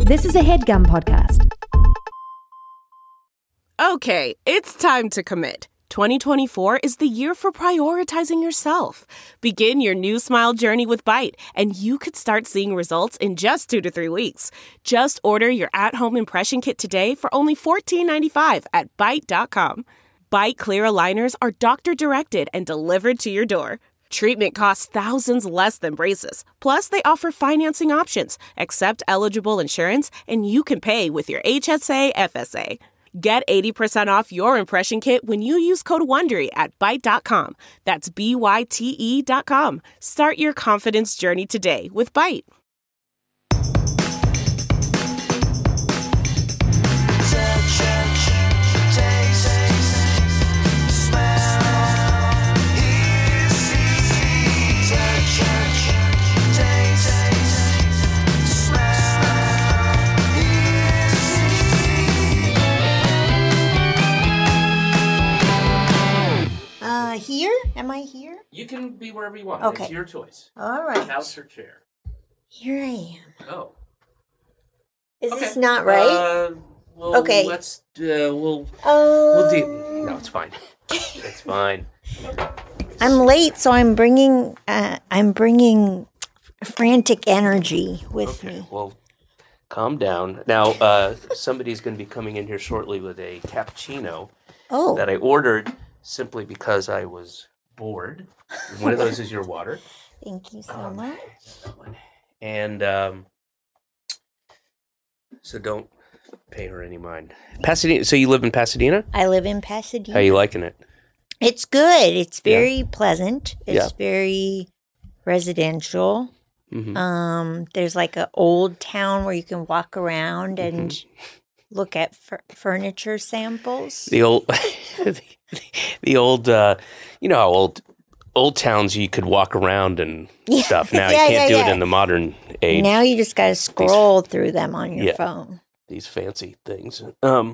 This is a HeadGum podcast. Okay, it's time to commit. 2024 is the year for prioritizing yourself. Begin your new smile journey with Byte, and you could start seeing results in just 2 to 3 weeks. Just order your at-home impression kit today for only $14.95 at Byte.com. Byte Clear aligners are doctor-directed and delivered to your door. Treatment costs thousands less than braces. Plus, they offer financing options, accept eligible insurance, and you can pay with your HSA FSA. Get 80% off your impression kit when you use code WONDERY at Byte.com. That's BYTE.com. Start your confidence journey today with Byte. Here? Am I here? You can be wherever you want. Okay. It's your choice. All right. House or chair? Here I am. Oh. Is Okay. this not right? Well, Okay. Let's. We'll do. No, it's fine. It's fine. I'm late, so I'm bringing frantic energy with me. Well, calm down. Now, somebody's going to be coming in here shortly with a cappuccino Oh, that I ordered simply because I was bored. One of those is your water. thank you so much. And so don't pay her any mind. Pasadena. So you live in Pasadena? I live in Pasadena. How you liking it? It's good. It's very pleasant. It's Yeah. very residential. Mm-hmm. There's like an old town where you can walk around and look at furniture samples. The old, the old. You know how old towns you could walk around and stuff. Now you can't do it in the modern age. Now you just got to scroll through them on your phone. These fancy things.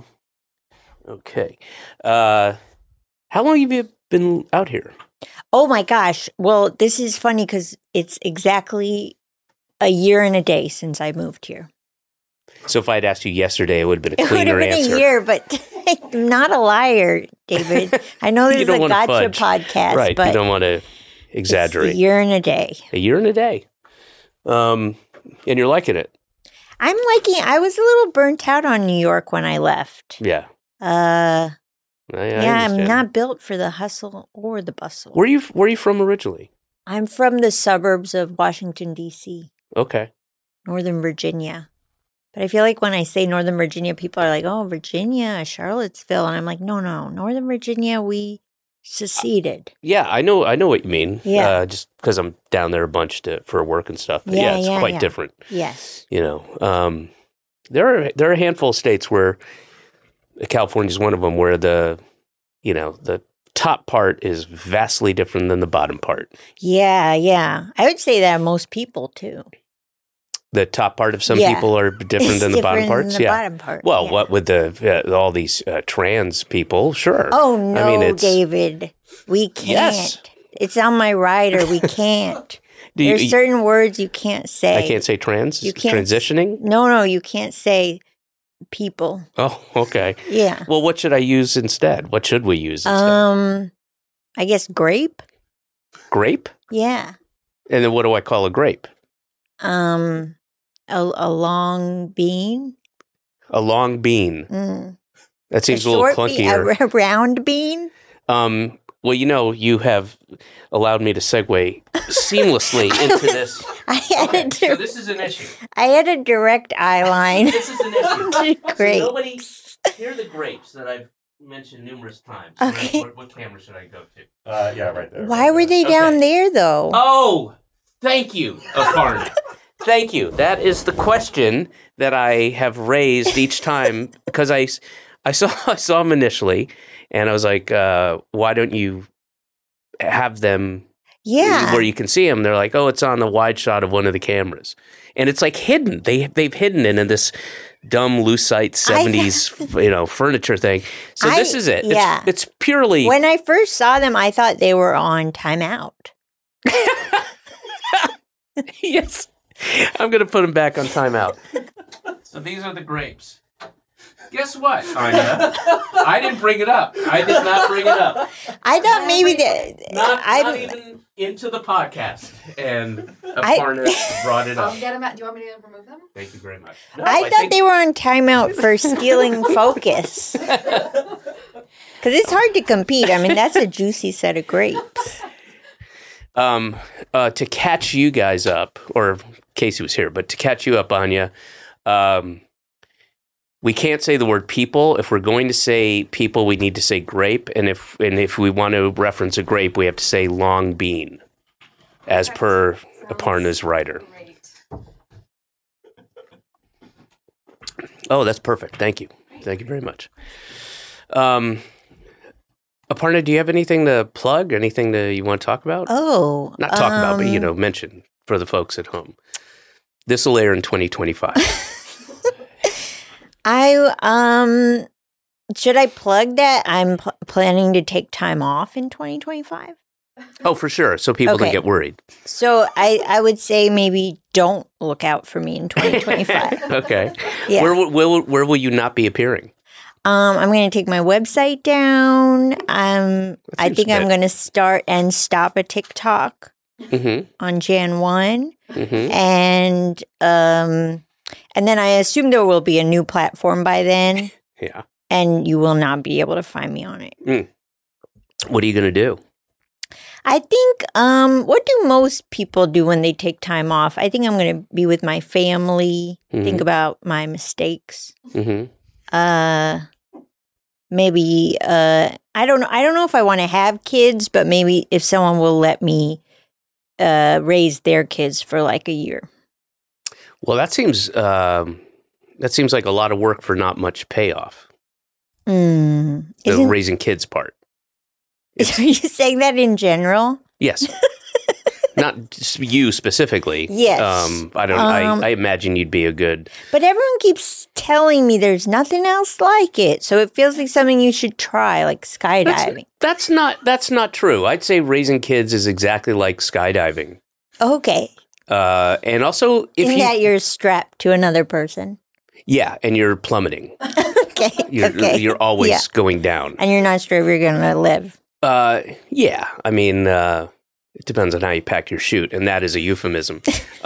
Okay. How long have you been out here? Oh my gosh. Well, this is funny because it's exactly a year and a day since I moved here. So if I'd asked you yesterday, it would have been a It would have cleaner been answer. a year, but I'm not a liar, David. I know You there's don't a wanna gotcha fudge. podcast, Right. but You don't want to exaggerate. it's a year and a day. A year and a day. And you're liking it. I was a little burnt out on New York when I left. Yeah. I I'm understand. not built for the hustle or the bustle. Where are you from originally? I'm from the suburbs of Washington, D.C., Okay. Northern Virginia. But I feel like when I say Northern Virginia, people are like, oh, Virginia, Charlottesville. And I'm like, no, Northern Virginia, we seceded. Yeah, I know what you mean. Yeah. Just because I'm down there a bunch for work and stuff. But yeah, it's quite different. Yes. You know, there are a handful of states where California is one of them where the top part is vastly different than the bottom part. Yeah. I would say that most people too. The top part of some people are different than the bottom parts. Than the bottom part. Well, yeah. what with all these trans people? Sure. Oh no, I mean, David, we can't. Yes. It's on my rider. We can't. There's certain words you can't say. I can't say trans. You can't transitioning. No, you can't say people. Oh, okay. Yeah. Well, what should I use instead? What should we use instead? I guess grape. Grape. Yeah. And then what do I call a grape? A long bean. A long bean. Mm. That seems a little clunkier. A round bean. Well, you have allowed me to segue seamlessly into this. So this is an issue. I had a direct eye line. This is an issue. Great. So here are the grapes that I've mentioned numerous times. Okay. What camera should I go to? Yeah, right there. Why were they down there, though? Oh, thank you, Aparna. Thank you. That is the question that I have raised each time because I saw them initially, and I was like, "Why don't you have them where you can see them?" They're like, "Oh, it's on the wide shot of one of the cameras," and it's like hidden. They've hidden it in this dumb Lucite 70s furniture thing. So this is it. Yeah. It's purely When I first saw them, I thought they were on timeout. Yes. I'm going to put them back on timeout. So these are the grapes. Guess what, Anya? I didn't bring it up. I did not bring it up. I thought maybe that Not even into the podcast. And Aparna brought it up. I'll get them out. Do you want me to remove them? Thank you very much. No, I thought they were on timeout for stealing focus. Because it's hard to compete. I mean, that's a juicy set of grapes. To catch you guys up, or Casey was here, but to catch you up, Anya, we can't say the word people. If we're going to say people, we need to say grape, and if we want to reference a grape, we have to say long bean, as per Aparna's writer. Great. Oh, that's perfect. Thank you. Thank you very much. Aparna, do you have anything to plug? Anything that you want to talk about? Oh. Not talk about, but, mention for the folks at home. This will air in 2025. Should I plug that? I'm planning to take time off in 2025. Oh, for sure. So people don't get worried. So I would say maybe don't look out for me in 2025. Okay. Yeah. Where will you not be appearing? I'm going to take my website down. I think I'm going to start and stop a TikTok on Jan 1. And then I assume there will be a new platform by then. Yeah. And you will not be able to find me on it. What are you going to do? I think, what do most people do when they take time off? I think I'm going to be with my family, think about my mistakes. Maybe, I don't know if I want to have kids, but maybe if someone will let me raise their kids for like a year. Well, that seems like a lot of work for not much payoff. The raising kids part. Are you saying that in general? Yes. Not just you specifically. Yes. I imagine you'd be a good. But everyone keeps telling me there's nothing else like it, so it feels like something you should try, like skydiving. That's not true. I'd say raising kids is exactly like skydiving. Okay. And also, that you're strapped to another person. Yeah, and you're plummeting. Okay. You're always going down, and you're not sure if you're going to live. Yeah. I mean, it depends on how you pack your chute, and that is a euphemism.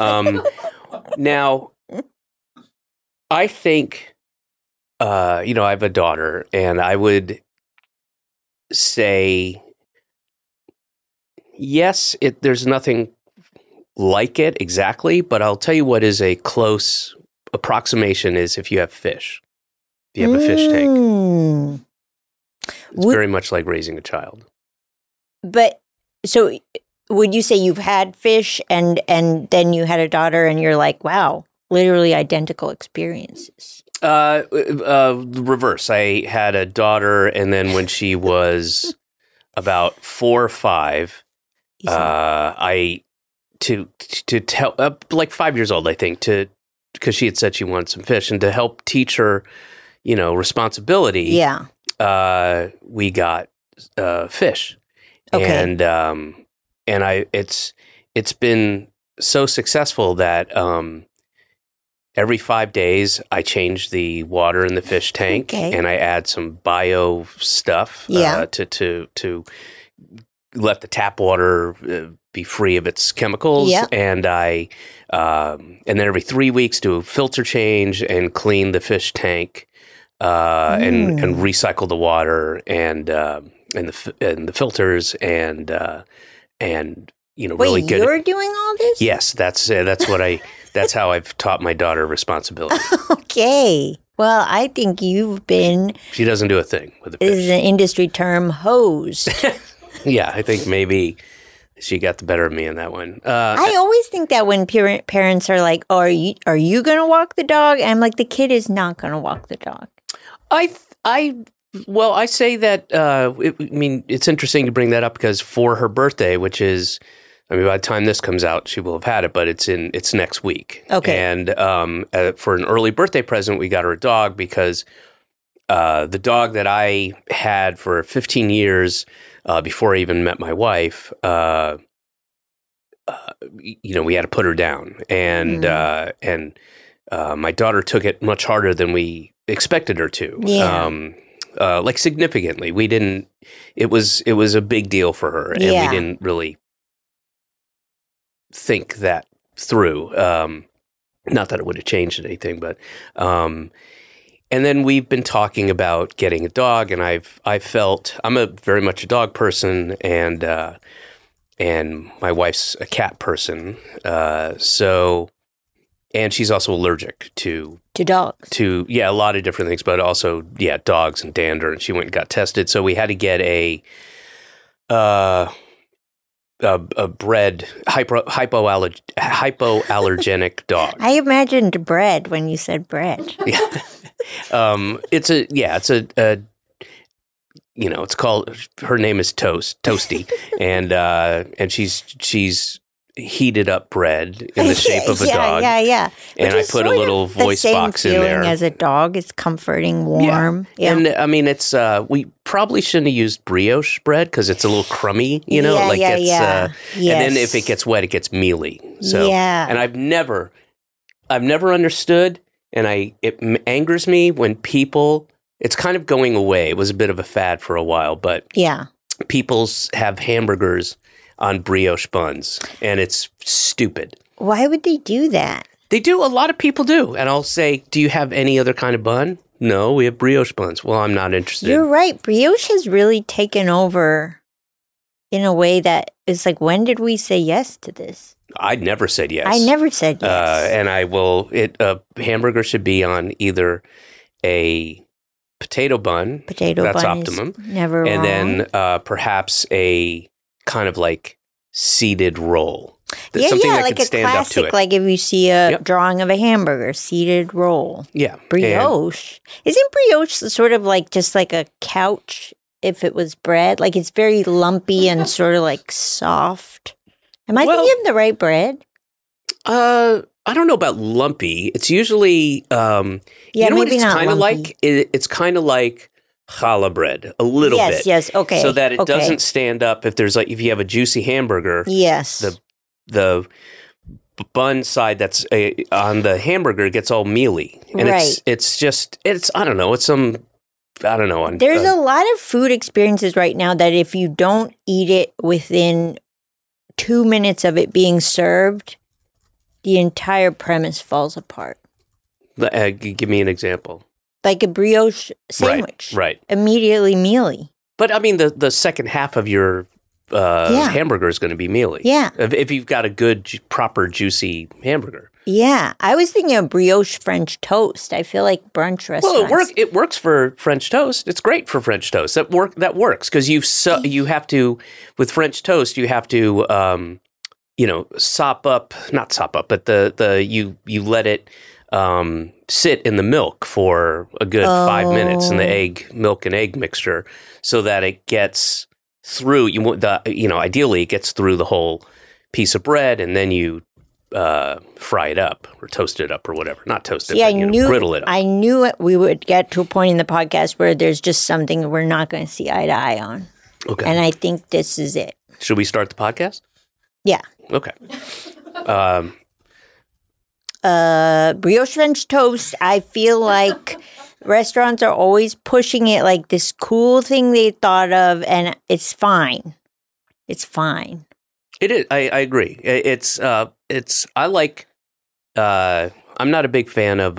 Now, I think, I have a daughter, and I would say, yes, there's nothing like it exactly, but I'll tell you what is a close approximation is if you have fish. If you have a fish tank. It's very much like raising a child. But, so would you say you've had fish and then you had a daughter and you're like, wow, literally identical experiences? Reverse. I had a daughter, and then when she was about 4 or 5, to tell, like 5 years old, I think, because she had said she wanted some fish, and to help teach her, responsibility. Yeah. We got fish. Okay. And it's been so successful that every 5 days I change the water in the fish tank, and I add some bio stuff to let the tap water be free of its chemicals. And and then every 3 weeks do a filter change and clean the fish tank and recycle the water and the filters and really good. You're doing all this? Yes, that's how I've taught my daughter responsibility. Okay. Well, I think you've been. She doesn't do a thing with the fish. This is an industry term, hosed. Yeah, I think maybe she got the better of me in that one. I always think that when parents are like, "Oh, are you going to walk the dog?" And I'm like, the kid is not going to walk the dog. I say that. It's interesting to bring that up because for her birthday, which is, by the time this comes out, she will have had it, but it's next week. Okay. And for an early birthday present, we got her a dog because the dog that I had for 15 years before I even met my wife, we had to put her down, and my daughter took it much harder than we expected her to. Yeah. Like significantly. We didn't. It was a big deal for her, and we didn't really think that through. Not that it would have changed anything, but. And then we've been talking about getting a dog, and I felt I'm very much a dog person, and my wife's a cat person. And she's also allergic to dogs. To a lot of different things, but also dogs and dander. And she went and got tested, so we had to get a bred hypoallergenic dog. I imagined bread when you said bread. Yeah. It's called, her name is Toasty, and she's heated up bread in the shape of a dog. Yeah. And I put a little voice box in there. As a dog, it's comforting, warm. Yeah. And I mean, it's we probably shouldn't have used brioche bread because it's a little crummy, And then if it gets wet, it gets mealy. So, and I've never understood. And it angers me when people, it's kind of going away. It was a bit of a fad for a while, but people have hamburgers on brioche buns, and it's stupid. Why would they do that? They do. A lot of people do. And I'll say, do you have any other kind of bun? No, we have brioche buns. Well, I'm not interested. You're right. Brioche has really taken over in a way that is like, when did we say yes to this? I never said yes. I never said yes. And I will. Hamburger should be on either a potato bun. That's optimum. Never wrong. And then perhaps a kind of like seeded roll. Something that like can a stand classic. Up to it. Like if you see a drawing of a hamburger, seeded roll. Yeah, brioche. Isn't brioche sort of like just like a couch? If it was bread, like it's very lumpy and sort of like soft. Am I thinking of the right bread? I don't know about lumpy. It's usually, you know what it's kind of like? It's kind of like challah bread, a little bit. Yes, okay. So that it doesn't stand up if you have a juicy hamburger. Yes. The bun side that's on the hamburger gets all mealy. And it's I don't know, There's a lot of food experiences right now that if you don't eat it within 2 minutes of it being served, the entire premise falls apart. Give me an example. Like a brioche sandwich. Right. Immediately mealy. But I mean, the second half of your hamburger is going to be mealy. Yeah. If you've got a good, proper, juicy hamburger. Yeah. I was thinking of brioche French toast. I feel like brunch restaurants. Well, it works for French toast. It's great for French toast. That works because you have to, with French toast, you have to, not sop up, but you let it sit in the milk for a good 5 minutes in the milk and egg mixture so that it gets through. Ideally it gets through the whole piece of bread, and then you fry it up or toast it up or whatever. Not toast it, but griddle it up. I knew we would get to a point in the podcast where there's just something we're not going to see eye to eye on. Okay. And I think this is it. Should we start the podcast? Yeah. Okay. Brioche French toast, I feel like restaurants are always pushing it like this cool thing they thought of, and it's fine. It's fine. It is. I agree. It's I like, I'm not a big fan of,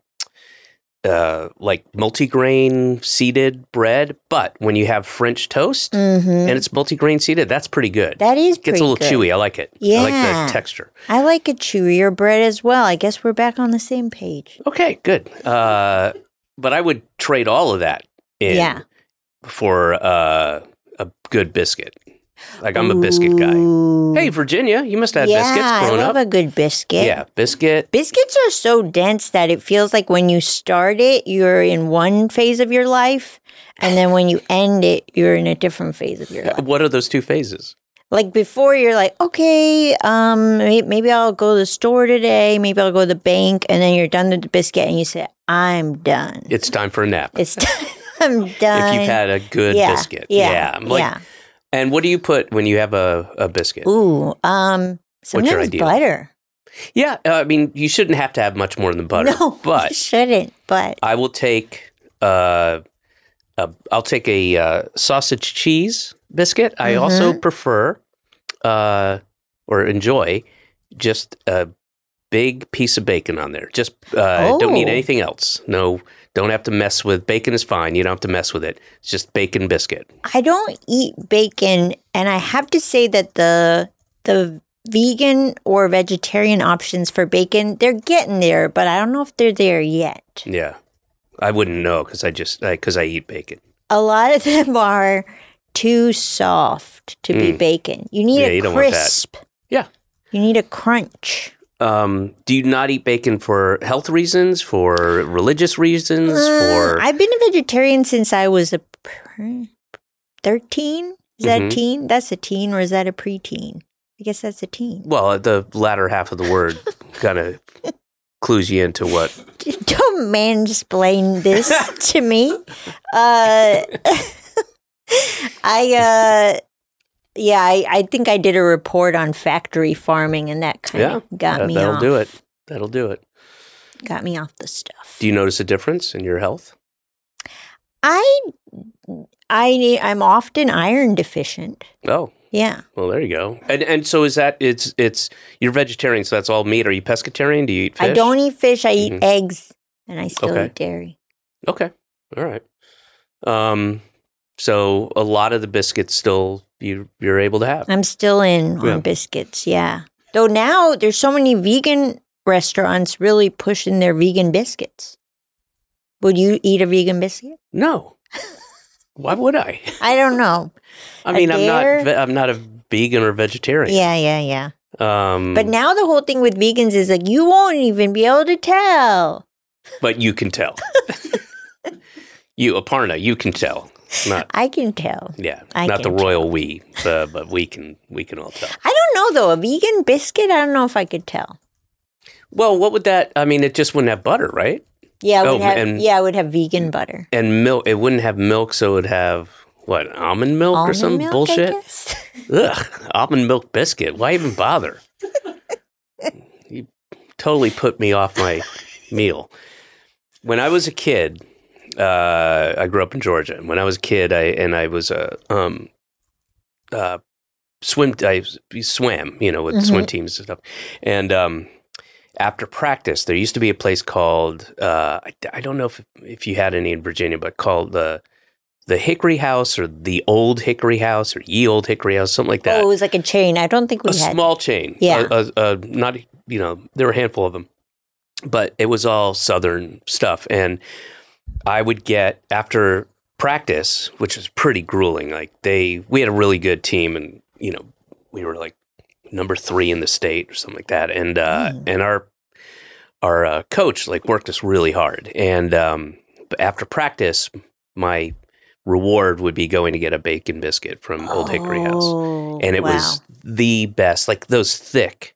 like multigrain seeded bread, but when you have French toast and it's multigrain seeded, that's pretty good. That is pretty good. It gets a little chewy. I like it. Yeah. I like the texture. I like a chewier bread as well. I guess we're back on the same page. Okay, good. But I would trade all of that in for a good biscuit. Like, I'm a biscuit guy. Hey, Virginia, you must have had biscuits growing up. I love a good biscuit. Yeah, biscuit. Biscuits are so dense that it feels like when you start it, you're in one phase of your life, and then when you end it, you're in a different phase of your life. What are those two phases? Like, before, you're like, okay, maybe I'll go to the store today, maybe I'll go to the bank, and then you're done with the biscuit, and you say, I'm done. It's time for a nap. I'm done. If you've had a good biscuit. Yeah. And what do you put when you have a biscuit? Sometimes butter. Yeah, I mean, you shouldn't have to have much more than butter. No, but you shouldn't. But I will take. I'll take a sausage cheese biscuit. I also prefer or enjoy just a big piece of bacon on there. Just don't need anything else. No, don't have to mess with bacon. Is fine. You don't have to mess with it. It's just bacon biscuit. I don't eat bacon, and I have to say that the vegan or vegetarian options for bacon, they're getting there, but I don't know if they're there yet. Yeah. I wouldn't know because I eat bacon. A lot of them are too soft to be bacon. You need a crisp. Yeah. You need a crunch. Do you not eat bacon for health reasons, for religious reasons, for... I've been a vegetarian since I was 13. Is that a teen? That's a teen, or is that a preteen? I guess that's a teen. Well, the latter half of the word kind of clues you into what... Don't mansplain this to me. I think I did a report on factory farming, and that kind of got me off. That'll do it. Got me off the stuff. Do you notice a difference in your health? I'm often iron deficient. Oh. Yeah. Well, there you go. And so is that it's you're vegetarian, so that's all meat. Are you pescatarian? Do you eat fish? I don't eat fish. I eat eggs, and I still eat dairy. Okay. All right. So a lot of the biscuits still you're able to have. I'm still in on biscuits, yeah. Though now there's so many vegan restaurants really pushing their vegan biscuits. Would you eat a vegan biscuit? No. Why would I? I don't know. I mean, I'm not a vegan or vegetarian. Yeah. But now the whole thing with vegans is like you won't even be able to tell. But you can tell. Aparna, you can tell. I can tell. Yeah, not the royal we, but we can all tell. I don't know though. A vegan biscuit, I don't know if I could tell. Well, what would that? I mean, it just wouldn't have butter, right? Yeah, it would have vegan butter and milk. It wouldn't have milk, so it would have what, almond milk or some bullshit. Ugh, almond milk biscuit. Why even bother? You totally put me off my meal. When I was a kid. I grew up in Georgia. When I was a kid, I swam, with swim teams and stuff. And after practice, there used to be a place called I don't know if you had any in Virginia, but called the Hickory House or the Old Hickory House or Ye Old Hickory House, something like that. Oh, it was like a chain. I don't think we had a small chain. Yeah, not there were a handful of them, but it was all Southern stuff. And I would get after practice, which was pretty grueling. Like we had a really good team, and we were like number 3 in the state or something like that. And and our coach worked us really hard. And after practice, my reward would be going to get a bacon biscuit from Old Hickory House, and it was the best. Like those thick,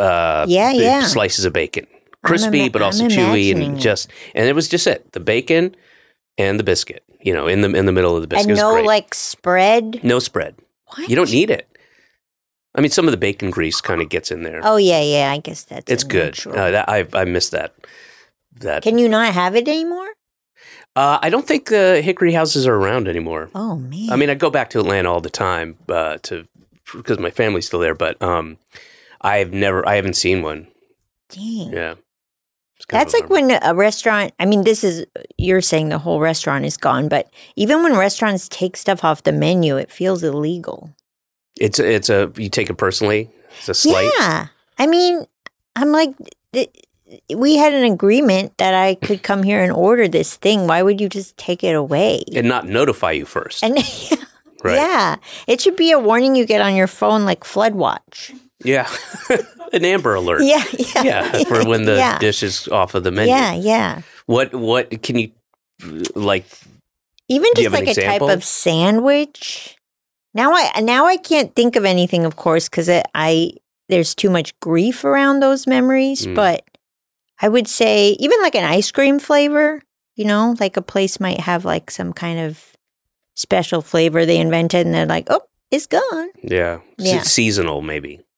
slices of bacon. Crispy, but also chewy, and it was just it. The bacon and the biscuit, in the middle of the biscuit. And no spread? No spread. What? You don't need it. I mean, some of the bacon grease kind of gets in there. Oh, yeah, I guess it's good. I miss that. Can you not have it anymore? I don't think the Hickory Houses are around anymore. Oh, man. I mean, I go back to Atlanta all the time because my family's still there, but I haven't seen one. Dang. Yeah. That's like when a restaurant, I mean, you're saying the whole restaurant is gone, but even when restaurants take stuff off the menu, it feels illegal. You take it personally? It's a slight? Yeah. I mean, I'm like, we had an agreement that I could come here and order this thing. Why would you just take it away? And not notify you first. And right. Yeah. It should be a warning you get on your phone like Flood Watch. Yeah. An Amber Alert. Yeah. For when the dish is off of the menu. Yeah. What can you even just like a type of sandwich? Now I can't think of anything, of course, because there's too much grief around those memories. But I would say even like an ice cream flavor, like a place might have like some kind of special flavor they invented, and they're like, oh, it's gone. Yeah. Seasonal, maybe.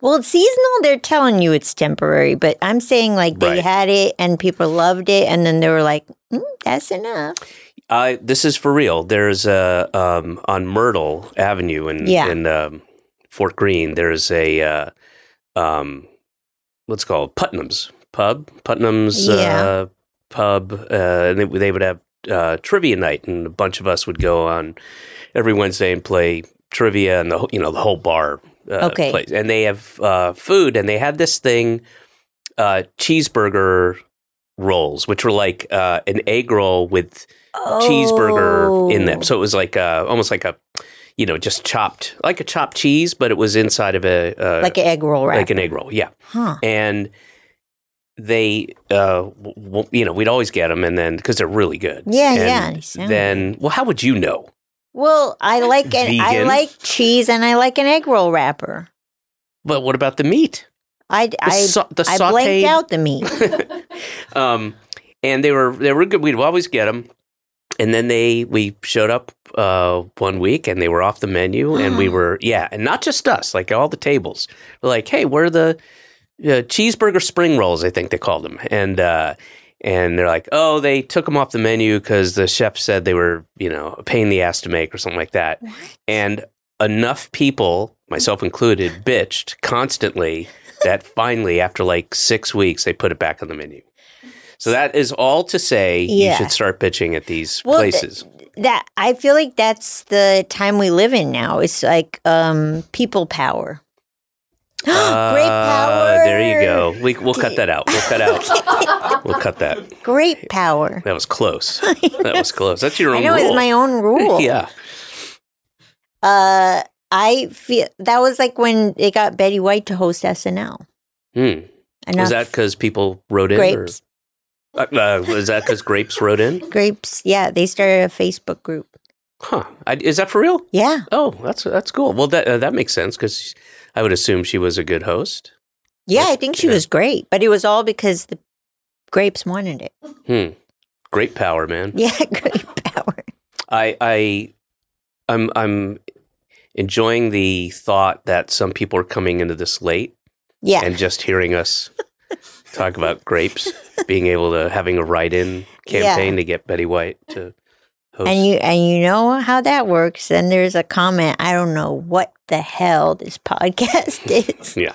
Well, it's seasonal. They're telling you it's temporary, but I'm saying like they had it and people loved it, and then they were like, "That's enough." This is for real. There's on Myrtle Avenue in Fort Greene. There's a what's called Putnam's Pub. Putnam's Pub. And they would have trivia night, and a bunch of us would go on every Wednesday and play trivia, and the whole bar. Place. And they have food, and they had this thing, cheeseburger rolls, which were like an egg roll with cheeseburger in them. So it was like almost like a, just chopped, like a chopped cheese, but it was inside of a like an egg roll, right? Like an egg roll, yeah. Huh. And they, we'd always get them, and then because they're really good. Yeah. Then, how would you know? Well, I like cheese, and I like an egg roll wrapper. But what about the meat? I blanked out the meat. And they were good. We'd always get them, and then we showed up one week, and they were off the menu, and we were and not just us, like all the tables. We're like, hey, where are the cheeseburger spring rolls? I think they called them, and they're like, oh, they took them off the menu because the chef said they were, a pain in the ass to make or something like that. What? And enough people, myself included, bitched constantly that finally, after like 6 weeks, they put it back on the menu. So that is all to say you should start bitching at these places. That I feel like that's the time we live in now. It's like people power. Great power. There you go. We'll cut that out. We'll cut that. Great power. That was close. That's your own rule. I know, it's my own rule. Yeah. I feel that was like when they got Betty White to host SNL. Was that because people wrote in? Grapes. Was that because Grapes wrote in? Grapes, yeah. They started a Facebook group. Huh. Is that for real? Yeah. Oh, that's cool. Well, that makes sense because I would assume she was a good host. Yeah, I think she was great, but it was all because the Grapes wanted it. Great power, man. Yeah, great power. I'm enjoying the thought that some people are coming into this late. Yeah. And just hearing us talk about Grapes, being able to having a write-in campaign to get Betty White to host. And you know how that works. Then there's a comment, I don't know what the hell this podcast is. Yeah.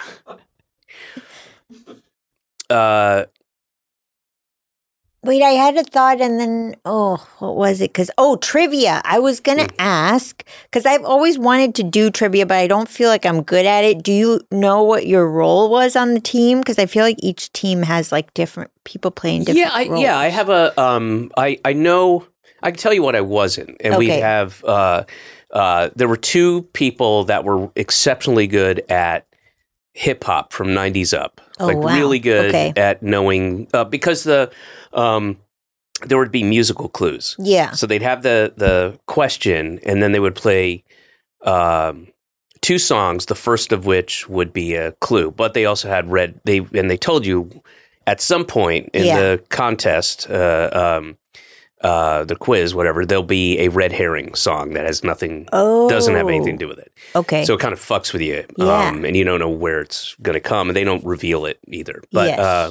Wait, I had a thought and then, what was it? Trivia. I was going to ask, because I've always wanted to do trivia, but I don't feel like I'm good at it. Do you know what your role was on the team? Because I feel like each team has like different people playing different roles. Yeah, I have I know, I can tell you what I wasn't. And we have, there were two people that were exceptionally good at hip hop from 90s up. Really good at knowing, because there would be musical clues. Yeah. So they'd have the question, and then they would play two songs, the first of which would be a clue. But they also had they told you at some point in the contest, the quiz, whatever, there'll be a red herring song that has nothing, doesn't have anything to do with it. Okay. So it kind of fucks with you. And you don't know where it's going to come, and they don't reveal it either. But,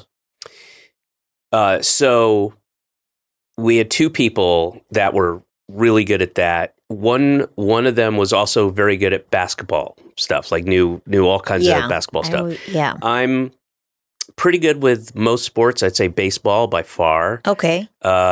so we had two people that were really good at that. One of them was also very good at basketball stuff, like knew all kinds of basketball stuff. I'm pretty good with most sports. I'd say baseball by far. Okay.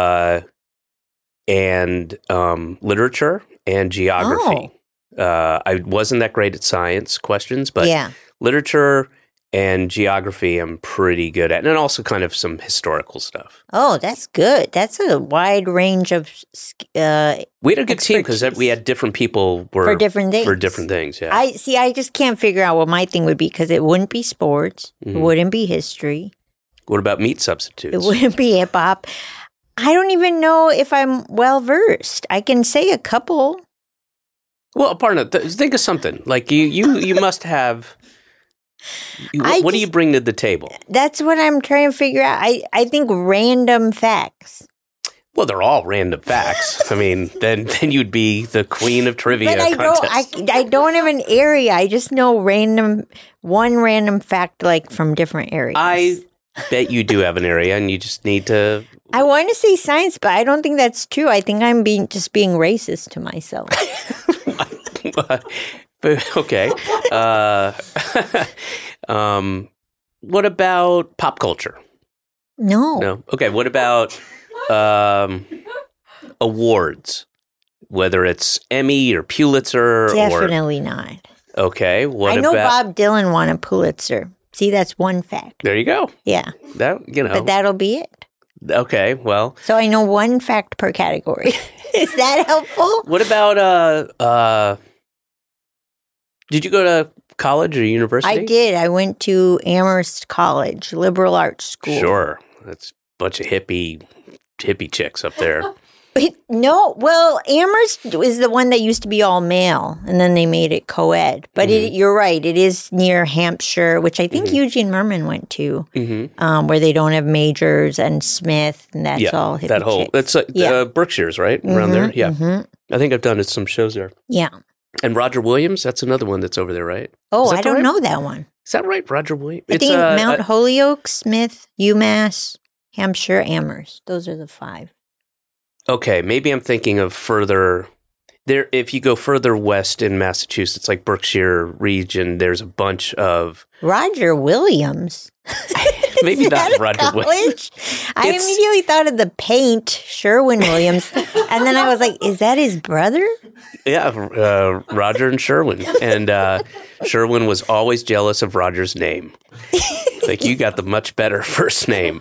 And literature and geography. I wasn't that great at science questions, but literature and geography I'm pretty good at. And then also kind of some historical stuff. Oh, that's good. That's a wide range of we had a good team because we had different people for different things. Yeah. I just can't figure out what my thing would be because it wouldn't be sports. Mm-hmm. It wouldn't be history. What about meat substitutes? It wouldn't be hip hop. I don't even know if I'm well versed. I can say a couple. Well, pardon, think of something. Like you must have. What do you bring to the table? That's what I'm trying to figure out. I think random facts. Well, they're all random facts. I mean, then you'd be the queen of trivia contest. I don't have an area. I just know one random fact, like from different areas. I bet you do have an area, and you just need to. I want to say science, but I don't think that's true. I think I'm being racist to myself. Okay. What about pop culture? No. Okay. What about awards? Whether it's Emmy or Pulitzer? Definitely not. Okay. I know Bob Dylan won a Pulitzer. See, that's one fact. There you go. Yeah. But that'll be it. Okay. Well. So I know one fact per category. Is that helpful? What about did you go to college or university? I did. I went to Amherst College, liberal arts school. Sure. That's a bunch of hippie chicks up there. No, well, Amherst is the one that used to be all male, and then they made it co-ed. But you're right, it is near Hampshire, which I think Eugene Merman went to, where they don't have majors and Smith, and that's all hippie that whole chicks. That's like Berkshire's, right? Around there? Yeah. I think I've done some shows there. Yeah. And Roger Williams, that's another one that's over there, right? Oh, I don't know that one. Is that right, Roger Williams? I think Mount Holyoke, Smith, UMass, Hampshire, Amherst. Those are the 5. Okay, maybe I'm thinking of further there. If you go further west in Massachusetts, like Berkshire region, there's a bunch of Roger Williams. Maybe not Roger Williams. I immediately thought of the Paint, Sherwin Williams, and then I was like, "Is that his brother?" Yeah, Roger and Sherwin, and Sherwin was always jealous of Roger's name. Like, you got the much better first name.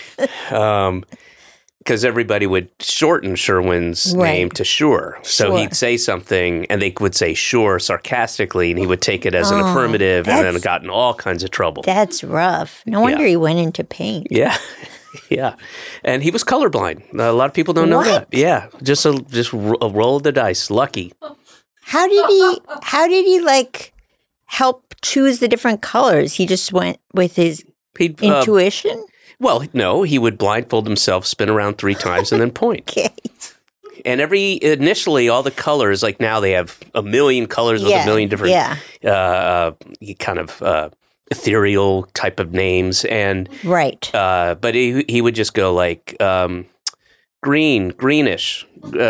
Because everybody would shorten Sherwin's name to Sure. So he'd say something, and they would say Sure sarcastically, and he would take it as an affirmative, and then got in all kinds of trouble. That's rough. No wonder he went into paint. Yeah. Yeah. And he was colorblind. A lot of people don't know that. Yeah. Just a roll of the dice. Lucky. How did he like help choose the different colors? He just went with his intuition? Well, no, he would blindfold himself, spin around 3 times, and then point. Okay. And initially, all the colors, like now they have a million colors with a million different kind of ethereal type of names. And right. But he would just go like green, greenish,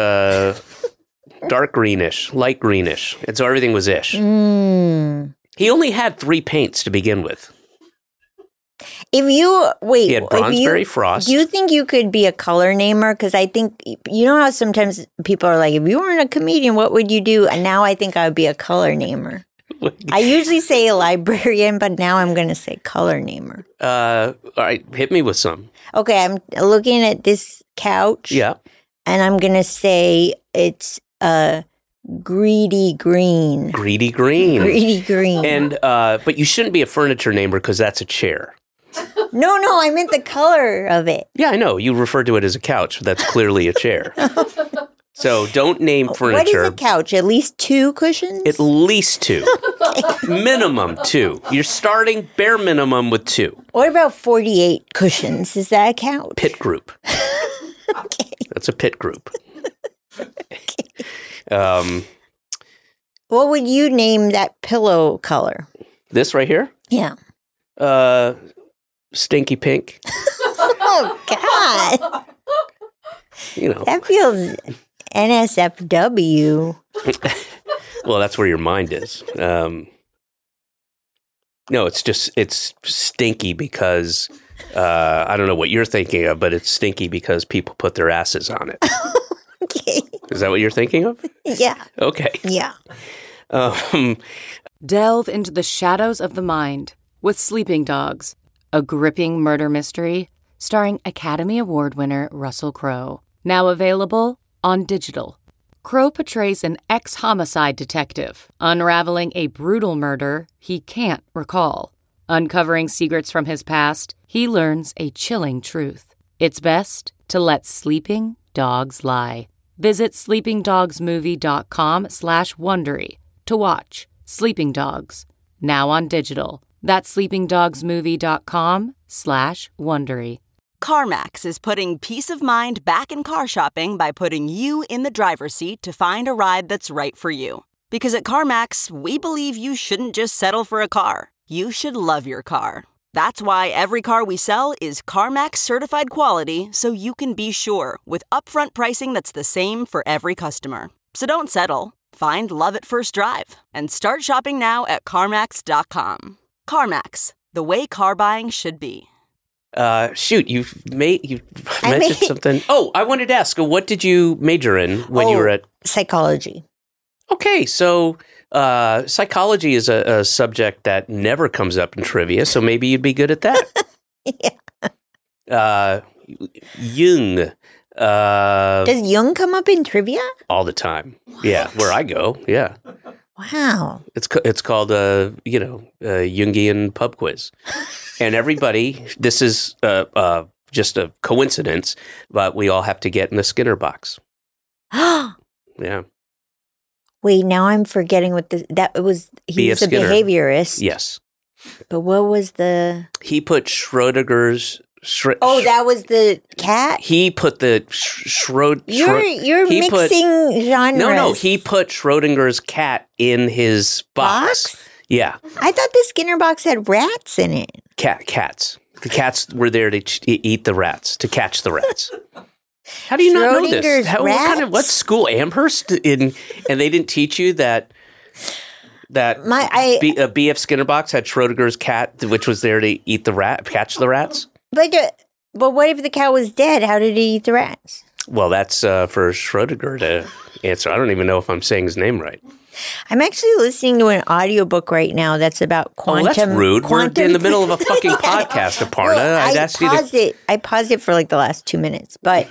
dark greenish, light greenish. And so everything was ish. He only had 3 paints to begin with. He had Bronsbury Frost. Do you think you could be a color namer? Because I think, you know how sometimes people are like, if you weren't a comedian, what would you do? And now I think I would be a color namer. I usually say a librarian, but now I'm going to say color namer. All right, hit me with some. Okay, I'm looking at this couch. Yeah. And I'm going to say it's greedy green. Greedy green. Greedy green. And but you shouldn't be a furniture namer because that's a chair. No, I meant the color of it. Yeah, I know. You refer to it as a couch. That's clearly a chair. So don't name furniture. What is a couch? At least 2 cushions? At least 2. Minimum 2. You're starting bare minimum with 2. What about 48 cushions? Is that a couch? Pit group. Okay. That's a pit group. What would you name that pillow color? This right here? Yeah. Stinky pink. Oh, God. You know. That feels NSFW. Well, that's where your mind is. No, it's stinky because I don't know what you're thinking of, but it's stinky because people put their asses on it. Okay. Is that what you're thinking of? Yeah. Okay. Yeah. Delve into the shadows of the mind with Sleeping Dogs, a gripping murder mystery starring Academy Award winner Russell Crowe. Now available on digital. Crowe portrays an ex-homicide detective unraveling a brutal murder he can't recall. Uncovering secrets from his past, he learns a chilling truth. It's best to let sleeping dogs lie. Visit sleepingdogsmovie.com/Wondery to watch Sleeping Dogs, now on digital. That's sleepingdogsmovie.com/Wondery. CarMax is putting peace of mind back in car shopping by putting you in the driver's seat to find a ride that's right for you. Because at CarMax, we believe you shouldn't just settle for a car. You should love your car. That's why every car we sell is CarMax certified quality, so you can be sure with upfront pricing that's the same for every customer. So don't settle. Find love at first drive and start shopping now at CarMax.com. CarMax, the way car buying should be. Shoot, you mentioned something. Oh, I wanted to ask, what did you major in when you were at psychology? Okay, so psychology is a subject that never comes up in trivia, so maybe you'd be good at that. Yeah. Jung. Does Jung come up in trivia? All the time. What? Yeah, where I go. Yeah. Wow. It's called Jungian pub quiz. And everybody, this is just a coincidence, but we all have to get in the Skinner box. Yeah. Wait, now I'm forgetting what that was. He was a behaviorist. Yes. But what was the? He put Schrodinger's. That was the cat? He put the You're mixing genres. No. He put Schrodinger's cat in his box. Yeah. I thought the Skinner box had rats in it. Cats. The cats were there to eat the rats, to catch the rats. How do you not know this? What school? Amherst? And they didn't teach you that B.F. Skinner box had Schrodinger's cat, which was there to eat catch the rats? But what if the cat was dead? How did he eat the rats? Well, that's for Schrodinger to answer. I don't even know if I'm saying his name right. I'm actually listening to an audiobook right now that's about quantum. Oh, that's rude. We're in the middle of a fucking podcast, Aparna. Well, I paused it for like the last 2 minutes, but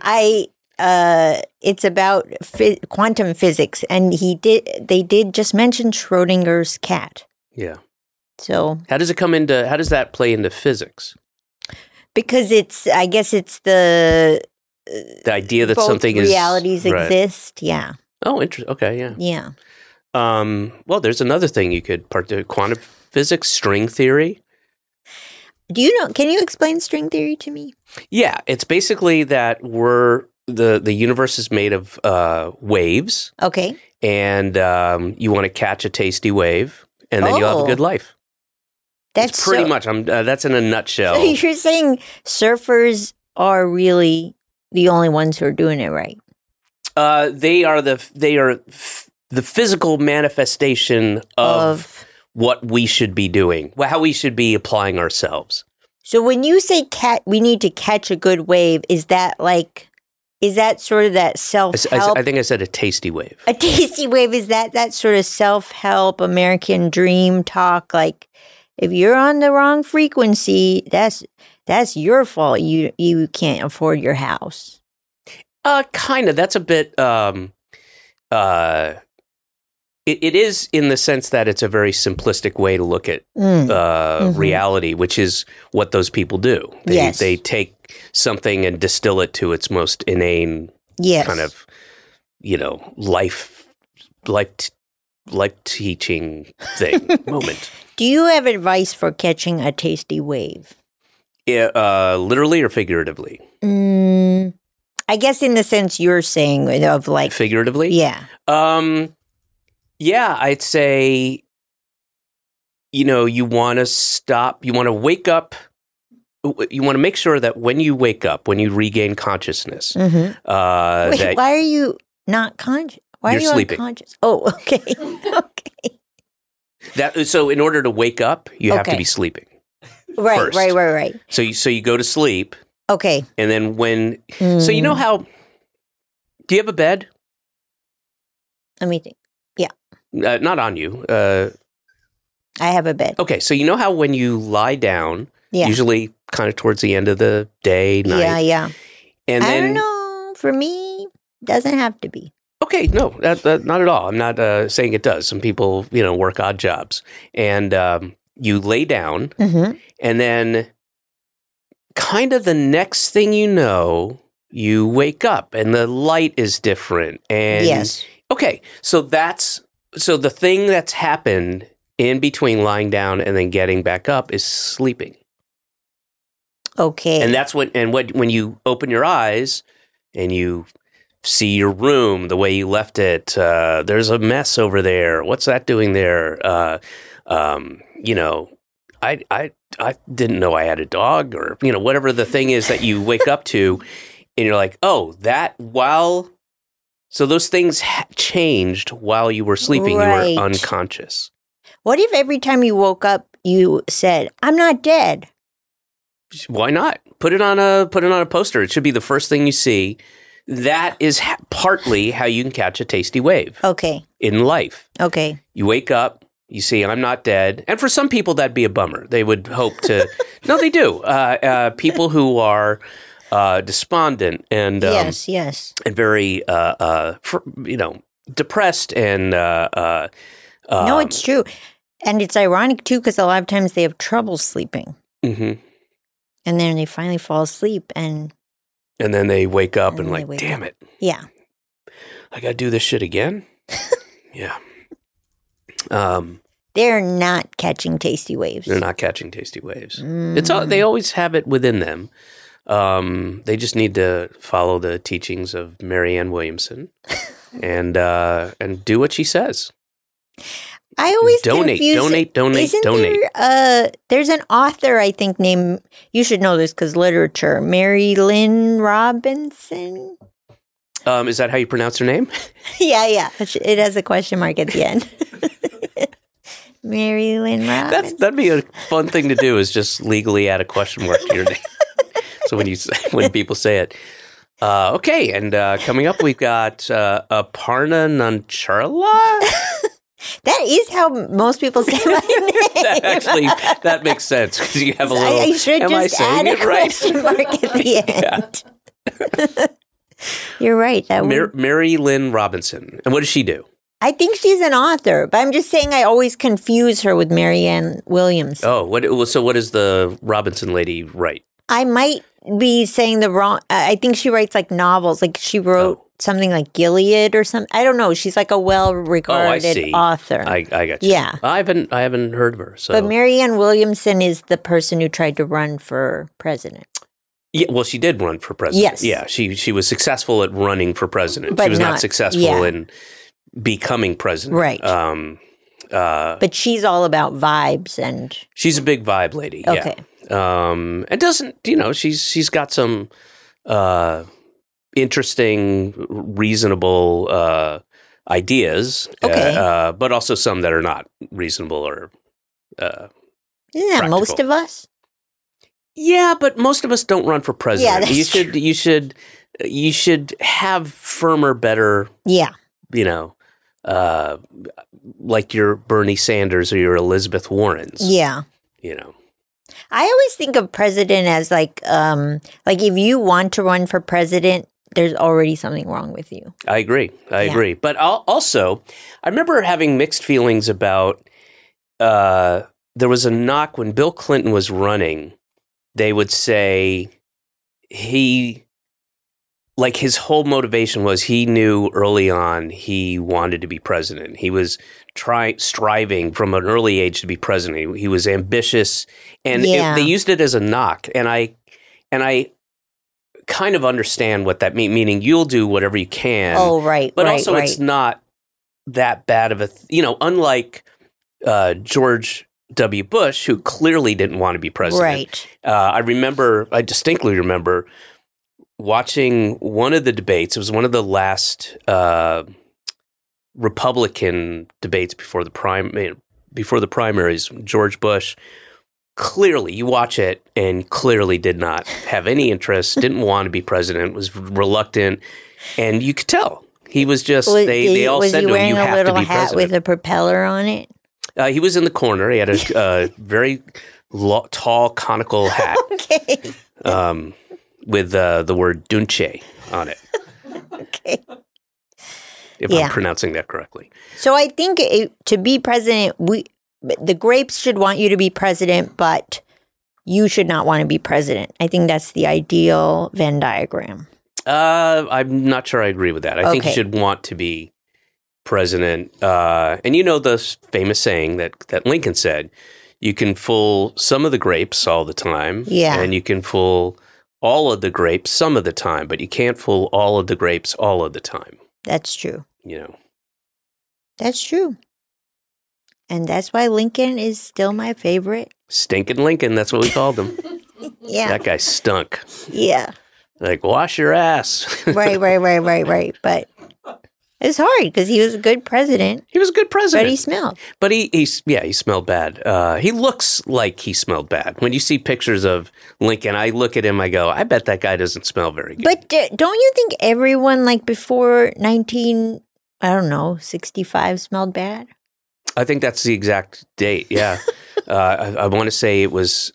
it's about quantum physics, and they did just mention Schrodinger's cat. Yeah. So how does that play into physics? Because I guess it's the idea that both something realities exist. Yeah. Oh, interesting. Okay. Yeah. Yeah. Well, there's another thing you could quantum physics, string theory. Do you know? Can you explain string theory to me? Yeah, it's basically that the universe is made of waves. Okay. And you want to catch a tasty wave, and then you'll have a good life. That's pretty much. That's in a nutshell. So you're saying surfers are really the only ones who are doing it right? They are the physical manifestation of what we should be doing, how we should be applying ourselves. So when you say we need to catch a good wave, is that sort of that self-help? I think I said a tasty wave. A tasty wave, is that sort of self-help American dream talk? Like, if you're on the wrong frequency, that's your fault. You can't afford your house. Kind of. That's a bit. It is in the sense that it's a very simplistic way to look at reality, which is what those people do. They take something and distill it to its most inane kind of, life teaching thing moment. Do you have advice for catching a tasty wave? Yeah, literally or figuratively? I guess in the sense you're saying of like figuratively. Yeah. Yeah, I'd say, you want to stop. You want to wake up. You want to make sure that when you wake up, when you regain consciousness, wait, why are you not conscious? Why are you sleeping? Unconscious? Oh, okay. Okay. So in order to wake up, you have to be sleeping. Right, first. right. So you go to sleep. Okay. And then so you know how, do you have a bed? Let me think. Yeah. Not on you. I have a bed. Okay. So you know how when you lie down, usually kind of towards the end of the day, night. Yeah. And then, I don't know. For me, doesn't have to be. Okay. No, not at all. I'm not saying it does. Some people, work odd jobs. And you lay down and then kind of the next thing you know, you wake up and the light is different. And yes. Okay. So the thing that's happened in between lying down and then getting back up is sleeping. Okay. And that's when you open your eyes and you see your room the way you left it. There's a mess over there. What's that doing there? I didn't know I had a dog, or whatever the thing is that you wake up to, and you're like, oh, so those things changed while you were sleeping. Right. You were unconscious. What if every time you woke up you said, "I'm not dead"? Why not? Put it on a poster. It should be the first thing you see. That is partly how you can catch a tasty wave. Okay. In life. Okay. You wake up, you see, I'm not dead. And for some people, that'd be a bummer. They would hope to. No, they do. People who are despondent and yes, and very depressed and no, it's true, and it's ironic too because a lot of times they have trouble sleeping, and then they finally fall asleep and then they wake up and like, damn it, yeah, I got to do this shit again. Yeah. They're not catching tasty waves. They're not catching tasty waves. They always have it within them. They just need to follow the teachings of Marianne Williamson and do what she says. I always donate. There's an author I think named, you should know this because literature, Mary Lynn Robinson. Is that how you pronounce her name? Yeah. It has a question mark at the end. Mary Lynn Robinson. That'd be a fun thing to do, is just legally add a question mark to your name. So when people say it. Okay, and coming up, we've got Aparna Nancherla. That is how most people say my name. that makes sense because you have a little. I should just add a question mark at the end. You're right. Mary Lynn Robinson. And what does she do? I think she's an author, but I'm just saying I always confuse her with Marianne Williamson. Oh, so what does the Robinson lady write? I might be saying the wrong. I think she writes like novels. Like she wrote something like Gilead or something. I don't know. She's like a well-regarded author. I got you. Yeah, I haven't heard of her. So, but Marianne Williamson is the person who tried to run for president. Yeah, well, she did run for president. Yes. Yeah, she was successful at running for president. But she was not successful in becoming president. Right. But she's all about vibes and she's a big vibe lady. Okay. Yeah. And doesn't, she's got some interesting, reasonable ideas. Okay. But also some that are not reasonable or isn't that most of us? Yeah, but most of us don't run for president. Yeah, that's true. You should have firmer, better. Yeah. Like your Bernie Sanders or your Elizabeth Warrens. Yeah. I always think of president as like if you want to run for president, there's already something wrong with you. I agree. But also, I remember having mixed feelings about. There was a knock when Bill Clinton was running. They would say his whole motivation was he knew early on he wanted to be president. He was striving from an early age to be president. He was ambitious, and they used it as a knock. And I kind of understand what that means. Meaning, you'll do whatever you can. Oh, right. But also, it's not that bad of a unlike George W. Bush, who clearly didn't want to be president. Right. I distinctly remember watching one of the debates. It was one of the last Republican debates before the primaries. George Bush, clearly, you watch it and clearly did not have any interest, didn't want to be president, was reluctant, and you could tell. He was just, they all said to him, you have to be president. Was he wearing a little hat with a propeller on it? He was in the corner. He had a very tall, conical hat with the word Dunce on it. Okay. If I'm pronouncing that correctly. So I think to be president, the grapes should want you to be president, but you should not want to be president. I think that's the ideal Venn diagram. I'm not sure I agree with that. I think you should want to be president. And the famous saying that Lincoln said, You can fool some of the grapes all the time. Yeah. And you can fool all of the grapes some of the time, but you can't fool all of the grapes all of the time. That's true. You know. That's true. And that's why Lincoln is still my favorite. Stinking Lincoln, that's what we called him. Yeah. That guy stunk. Yeah. Like, wash your ass. Right. But it's hard because he was a good president. He was a good president. But he smelled. But he smelled bad. He looks like he smelled bad. When you see pictures of Lincoln, I look at him, I go, I bet that guy doesn't smell very good. But don't you think everyone like before 65 smelled bad? I think that's the exact date, yeah. I want to say it was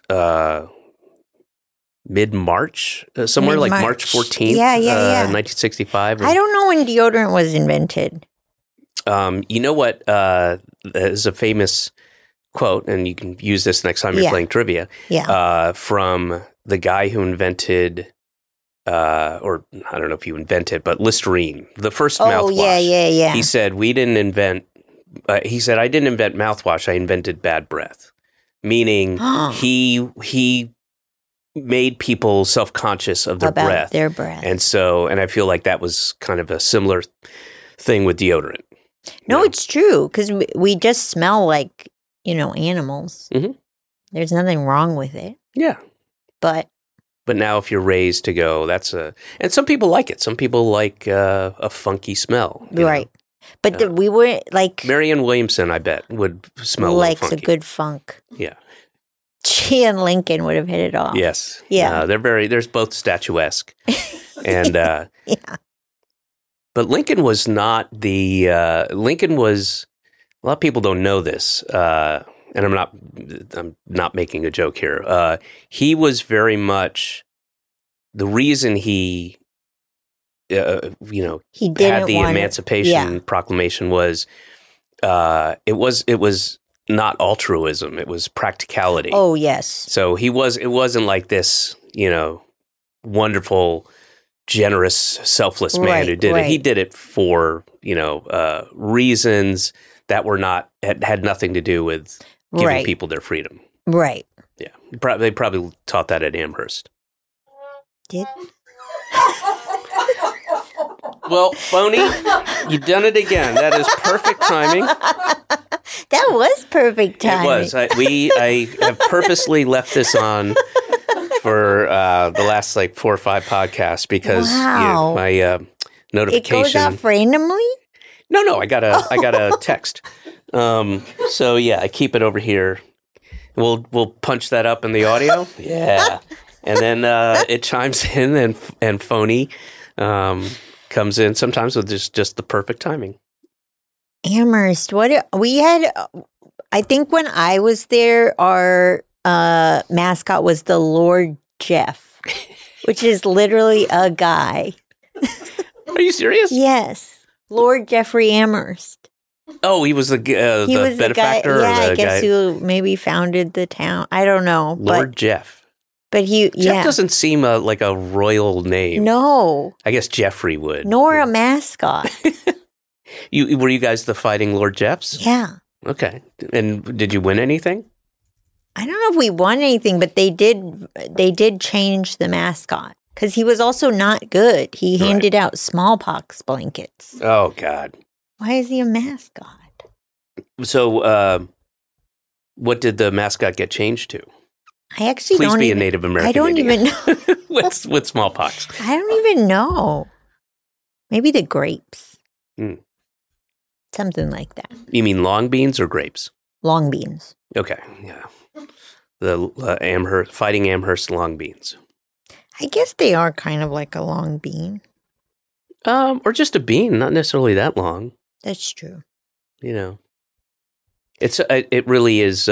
mid-March, somewhere like March 14th, 1965. I don't know when deodorant was invented. You know what? There's a famous quote, and you can use this next time you're playing trivia, from the guy who invented, or I don't know if you invented, but Listerine, the first mouthwash. Yeah. He said, I didn't invent mouthwash, I invented bad breath. Meaning he made people self-conscious of their breath. Their breath. And I feel like that was kind of a similar thing with deodorant. No, it's true, because we just smell like, animals. Mm-hmm. There's nothing wrong with it. Yeah. But now if you're raised to go, and some people like it. Some people like a funky smell. Right. Know? But we were like... Marianne Williamson, I bet, would smell likes funky. a good funk. Yeah. She and Lincoln would have hit it off. Yes. Yeah. There's both statuesque. And, yeah. But Lincoln was not a lot of people don't know this, and I'm not making a joke here. He was very much the reason he had the Emancipation Proclamation was it was not altruism, it was practicality. Oh yes. So it wasn't like this, wonderful, generous, selfless man who did it. He did it for, reasons that had nothing to do with giving people their freedom. Right. Yeah. They probably taught that at Amherst. Did? Well, Phony, you've done it again. That is perfect timing. That was perfect timing. It was. I have purposely left this on for the last 4 or 5 podcasts because my notification. It goes off randomly? No. I got a text. So yeah, I keep it over here. We'll punch that up in the audio. Yeah, and then it chimes in, and Phony comes in sometimes with just the perfect timing. Amherst, we had? I think when I was there, our mascot was the Lord Jeff, which is literally a guy. Are you serious? Yes, Lord Jeffrey Amherst. Oh, he was the benefactor. I guess who maybe founded the town. I don't know. Lord Jeff. But Jeff doesn't seem like a royal name. No. I guess Jeffrey would. Nor a mascot. Were you guys the Fighting Lord Jeffs? Yeah. Okay. And did you win anything? I don't know if we won anything, but they did change the mascot because he was also not good. He handed out smallpox blankets. Oh, God. Why is he a mascot? So, what did the mascot get changed to? I actually Please be a Native American. I don't even know. with smallpox. I don't even know. Maybe the grapes. Something like that. You mean long beans or grapes? Long beans. Okay, yeah. The Fighting Amherst long beans. I guess they are kind of like a long bean. Or just a bean, not necessarily that long. That's true. It really is.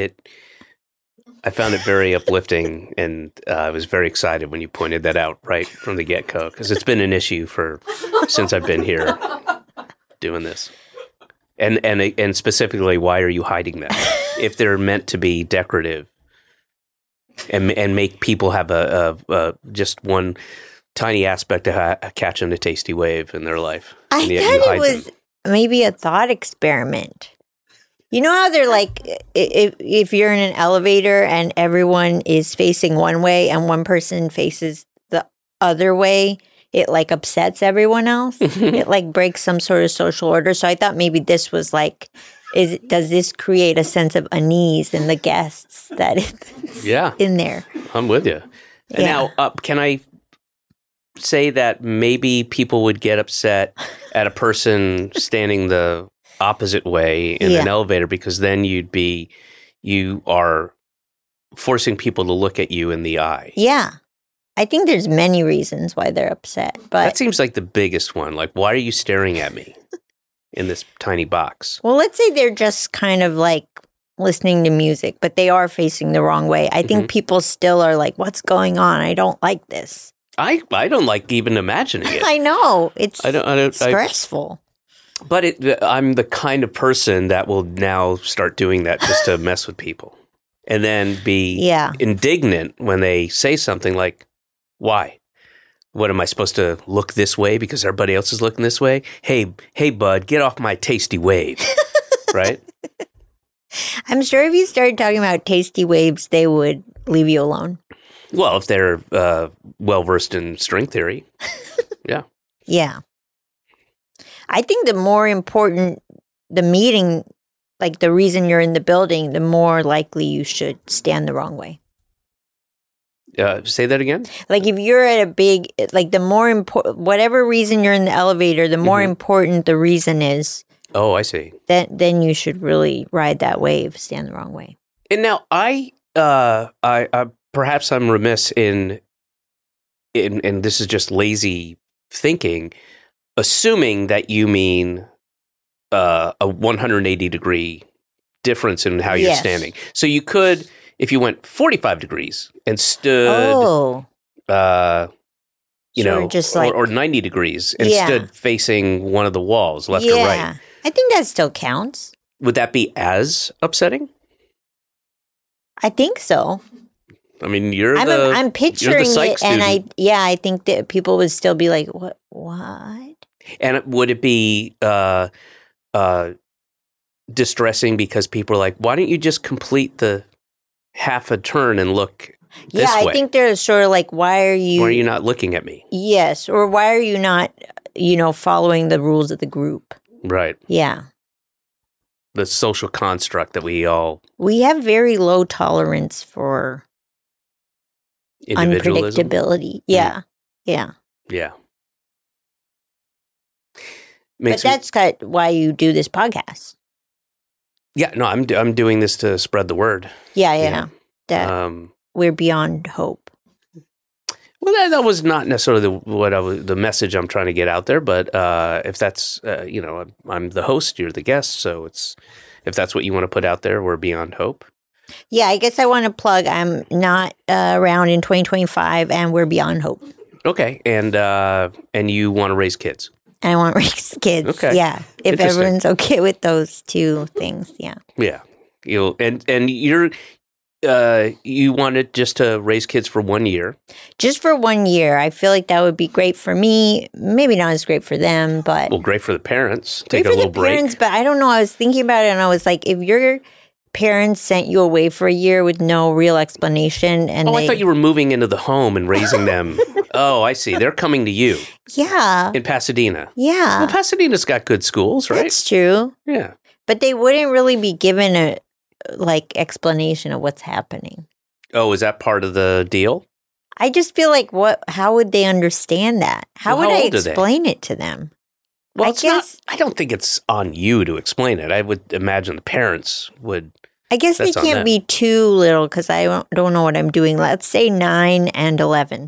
I found it very uplifting, and I was very excited when you pointed that out right from the get-go, because it's been an issue since I've been here doing this. And specifically, why are you hiding them? If they're meant to be decorative and make people have a just one tiny aspect of catching a tasty wave in their life. I thought it was maybe a thought experiment. You know how they're like, if you're in an elevator and everyone is facing one way and one person faces the other way, it like upsets everyone else. It like breaks some sort of social order. So I thought maybe this was like, does this create a sense of unease in the guests that it's in there? I'm with you. And now, can I say that maybe people would get upset at a person standing the opposite way in an elevator, because then you are forcing people to look at you in the eye. Yeah. I think there's many reasons why they're upset, but that seems like the biggest one. Like, why are you staring at me in this tiny box? Well, let's say they're just kind of like listening to music, but they are facing the wrong way. I think people still are like, what's going on? I don't like this. I don't like even imagining it. I know. It's stressful. But I'm the kind of person that will now start doing that just to mess with people. And then be indignant when they say something like, why? What, am I supposed to look this way because everybody else is looking this way? Hey, bud, get off my tasty wave. Right? I'm sure if you started talking about tasty waves, they would leave you alone. Well, if they're well-versed in string theory. Yeah. Yeah. I think the more important the meeting, like the reason you're in the building, the more likely you should stand the wrong way. Say that again? Like if you're at a big, like the more important, whatever reason you're in the elevator, the more important the reason is. Oh, I see. Then you should really ride that wave, stand the wrong way. And now I perhaps I'm remiss in this is just lazy thinking, assuming that you mean a 180 degree difference in how you're standing. So you could, if you went 45 degrees and stood, just like, or 90 degrees and stood facing one of the walls, left or right. I think that still counts. Would that be as upsetting? I think so. I mean, I'm picturing it, student. And I think that people would still be like, "What? And would it be distressing because people are like, why don't you just complete the half a turn and look this way? I think they're sort of like, why are you not looking at me? Yes, or why are you not, following the rules of the group? Right. Yeah. The social construct that we have very low tolerance for unpredictability. Yeah. Yeah. Yeah. But that's why you do this podcast. Yeah, no, I'm doing this to spread the word. Yeah. That we're beyond hope. Well, that was not necessarily the message I'm trying to get out there. But if that's I'm the host, you're the guest, so if that's what you want to put out there, we're beyond hope. Yeah, I guess I want to plug. I'm not around in 2025, and we're beyond hope. Okay, and you want to raise kids. I want to raise kids. Okay. Yeah. If everyone's okay with those two things. Yeah. Yeah. And you wanted just to raise kids for 1 year. Just for 1 year. I feel like that would be great for me. Maybe not as great for them, but. Well, great for the parents. Take a little break. Parents, but I don't know. I was thinking about it and I was like, if your parents sent you away for a year with no real explanation and I thought you were moving into the home and raising them. Oh, I see. They're coming to you. Yeah. In Pasadena. Yeah. Well, Pasadena's got good schools, right? That's true. Yeah. But they wouldn't really be given a explanation of what's happening. Oh, is that part of the deal? I just feel like how would they understand that? How would I explain it to them? Well, I don't think it's on you to explain it. I would imagine the parents would. I guess they can't be too little because I don't know what I'm doing. Let's say 9 and 11.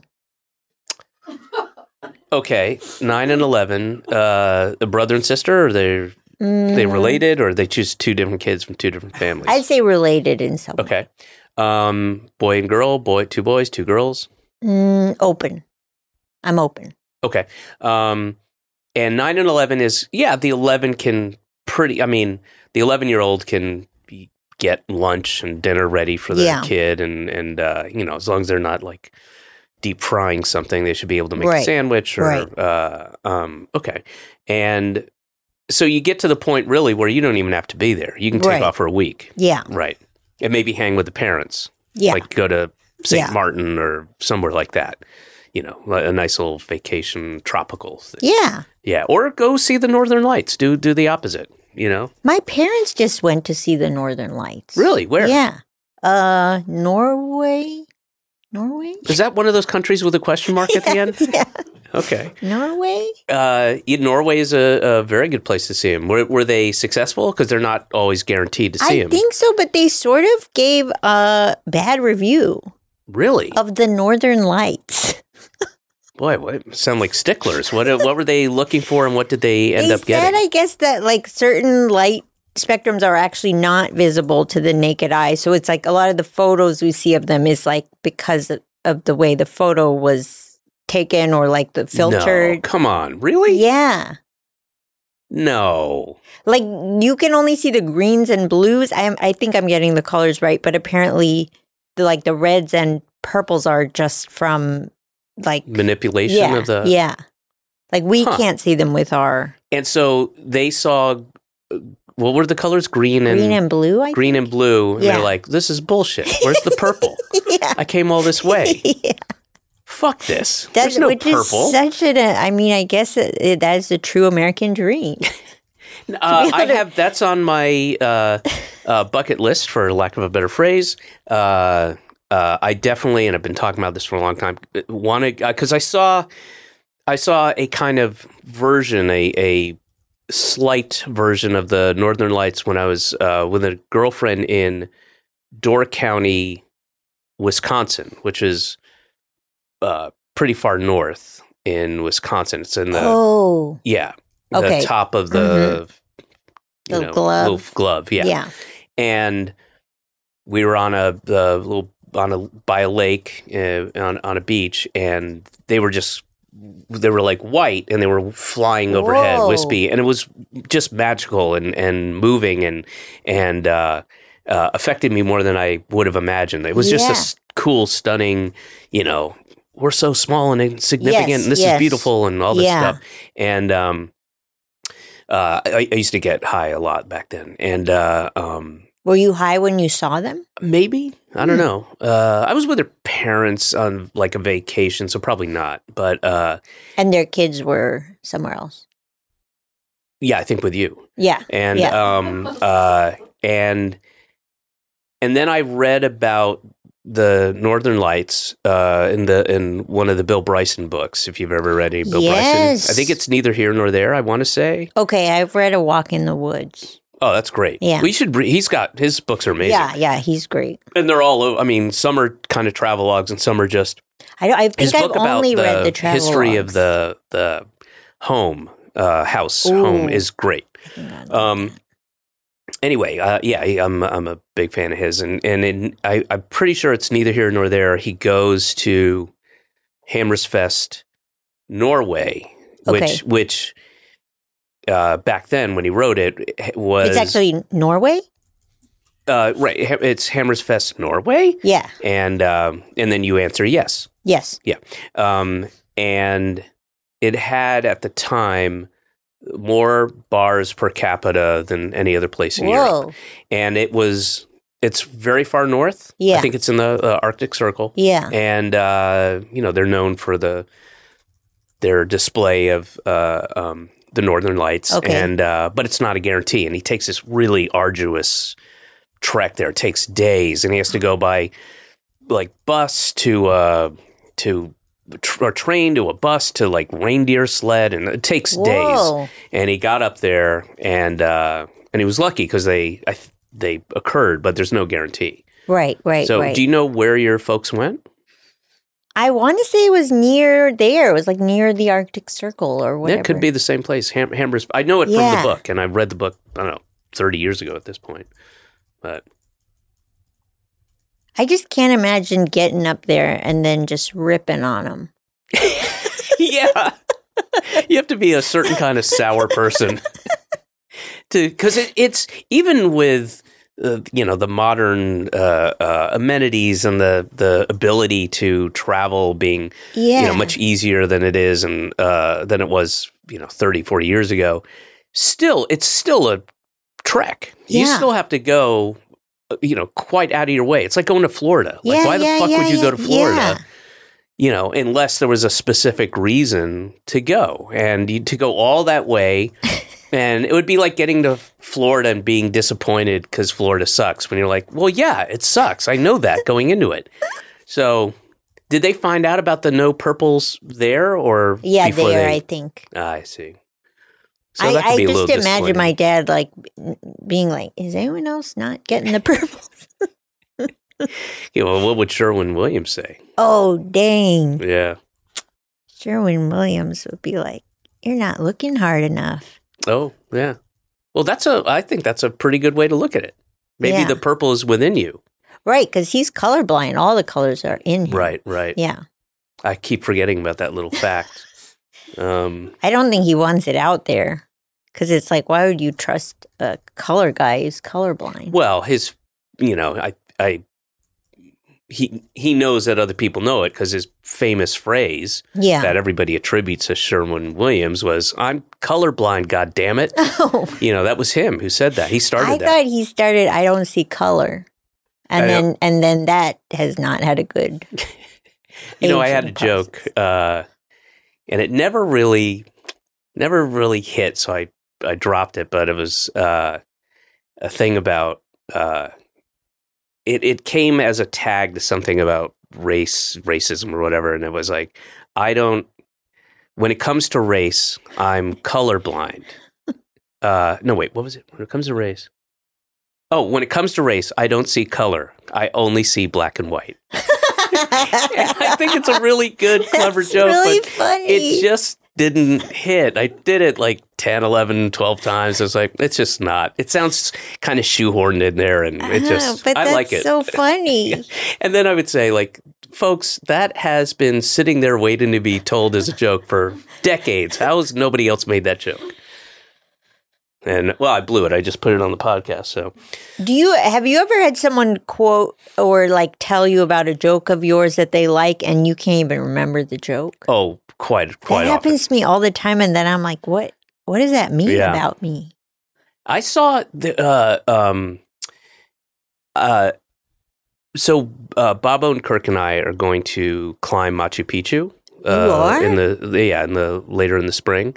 Okay, 9 and 11. A brother and sister, or they related, or they choose two different kids from two different families? I'd say related in some way. Okay. Boy and girl, two boys, two girls? Open. I'm open. Okay. And 9 and 11 is, the 11 can the 11-year-old can get lunch and dinner ready for the kid. And as long as they're not like deep frying something, they should be able to make a sandwich or, okay. And So you get to the point really where you don't even have to be there. You can take off for a week. Yeah. Right. And maybe hang with the parents. Yeah. Like go to St. Martin or somewhere like that. You know, a nice little vacation, tropical thing. Yeah. Yeah. Or go see the Northern Lights. Do the opposite, you know? My parents just went to see the Northern Lights. Really? Where? Yeah. Norway? Is that one of those countries with a question mark at the end? Yeah. Okay. Norway? Norway is a very good place to see them. Were they successful? Because they're not always guaranteed to see them. I think so, but they sort of gave a bad review. Really? Of the Northern Lights. Boy, what sound like sticklers. What were they looking for, and what did they end up getting? They said, I guess, that like certain light spectrums are actually not visible to the naked eye. So it's like a lot of the photos we see of them is like because of the way the photo was taken or like the filtered. No, come on, really? Yeah. No. Like you can only see the greens and blues. I think I'm getting the colors right, but apparently the reds and purples are just from like manipulation of the like we can't see them with our. And so they saw. What were the colors? Green and blue. Green and blue. And they're like, this is bullshit. Where's the purple? I came all this way. Fuck this. There's no purple. Is such I guess that is a true American dream. That's on my bucket list, for lack of a better phrase. I definitely, and I've been talking about this for a long time, want to, because I saw a kind of version, a slight version of the Northern Lights when I was with a girlfriend in Door County, Wisconsin, which is pretty far north in Wisconsin. It's in the the top of the little glove, yeah. And we were on by a lake on a beach, and they were like white, and they were flying overhead, wispy, and it was just magical and moving and affected me more than I would have imagined. It was just a cool, stunning, we're so small and insignificant, and this is beautiful, and all this stuff. And I used to get high a lot back then, and were you high when you saw them? Maybe. I don't know. I was with their parents on like a vacation, so probably not. But and their kids were somewhere else. Yeah, I think with you. Yeah. And and then I read about the Northern Lights in one of the Bill Bryson books. If you've ever read any Bill Bryson, I think it's Neither Here Nor There. I want to say. Okay, I've read A Walk in the Woods. Oh, that's great. Yeah. We should his books are amazing. Yeah, he's great. And they're all, some are kind of travelogues and some are just I think I've only read the travelogues. History of the home, home is great. Anyway, I'm a big fan of his, and I'm pretty sure it's Neither Here Nor There. He goes to Hammersfest, Norway, which back then when he wrote it was... It's actually Norway? Right. It's Hammersfest, Norway? Yeah. And then you answer yes. Yes. Yeah. And it had, at the time, more bars per capita than any other place in Europe. And it's very far north. Yeah. I think it's in the Arctic Circle. Yeah. And, they're known for their display of... the Northern Lights, and but it's not a guarantee. And he takes this really arduous trek there. It takes days, and he has to go by like bus or train to a bus to like reindeer sled, and it takes days. And he got up there, and he was lucky because they occurred, but there's no guarantee. Right. So, do you know where your folks went? I want to say it was near there. It was like near the Arctic Circle or whatever. It could be the same place. Hammersfest. I know it from the book, and I read the book, I don't know, 30 years ago at this point. But I just can't imagine getting up there and then just ripping on them. Yeah. You have to be a certain kind of sour person. Because it's even with... the modern amenities and the ability to travel being much easier than it is and than it was 30, 40 years ago. it's still a trek. You still have to go, quite out of your way. It's like going to Florida. Like, why the fuck would you go to Florida? Unless there was a specific reason to go. And to go all that way, and it would be like getting to Florida and being disappointed because Florida sucks when you're like, well, yeah, it sucks. I know that going into it. So did they find out about the no purples there or there, I think. I see. So I just imagine my dad like being like, is anyone else not getting the purples? Well, what would Sherwin-Williams say? Oh, dang. Yeah. Sherwin-Williams would be like, you're not looking hard enough. Oh, yeah. Well, I think that's a pretty good way to look at it. Maybe the purple is within you. Right, because he's colorblind. All the colors are in him. Right. Yeah. I keep forgetting about that little fact. I don't think he wants it out there. Because it's like, why would you trust a color guy who's colorblind? Well, he knows that other people know it because his famous phrase that everybody attributes to Sherwin-Williams was, I'm colorblind, goddammit. Oh. That was him who said that. He started that. I thought he started, I don't see color. And then that has not had a good I had a joke, and it never really hit, so I dropped it, but it was a thing about it came as a tag to something about racism or whatever, and it was like, when it comes to race, I'm colorblind. No, wait, what was it? When it comes to race? Oh, when it comes to race, I don't see color. I only see black and white. And I think it's a really good, clever joke, really but funny. It just didn't hit. I did it like 10, 11, 12 times. I was like, it's just not. It sounds kind of shoehorned in there, and it just, but I like it. That's so funny. Yeah. And then I would say, like, folks, that has been sitting there waiting to be told as a joke for decades. How has nobody else made that joke? And, well, I blew it. I just put it on the podcast, so. Have you ever had someone quote or, like, tell you about a joke of yours that they like and you can't even remember the joke? Oh, quite That often. happens to me all the time, and then I'm like, what does that mean about me? I saw so Bob Odenkirk and I are going to climb Machu Picchu. You are? Later in the spring.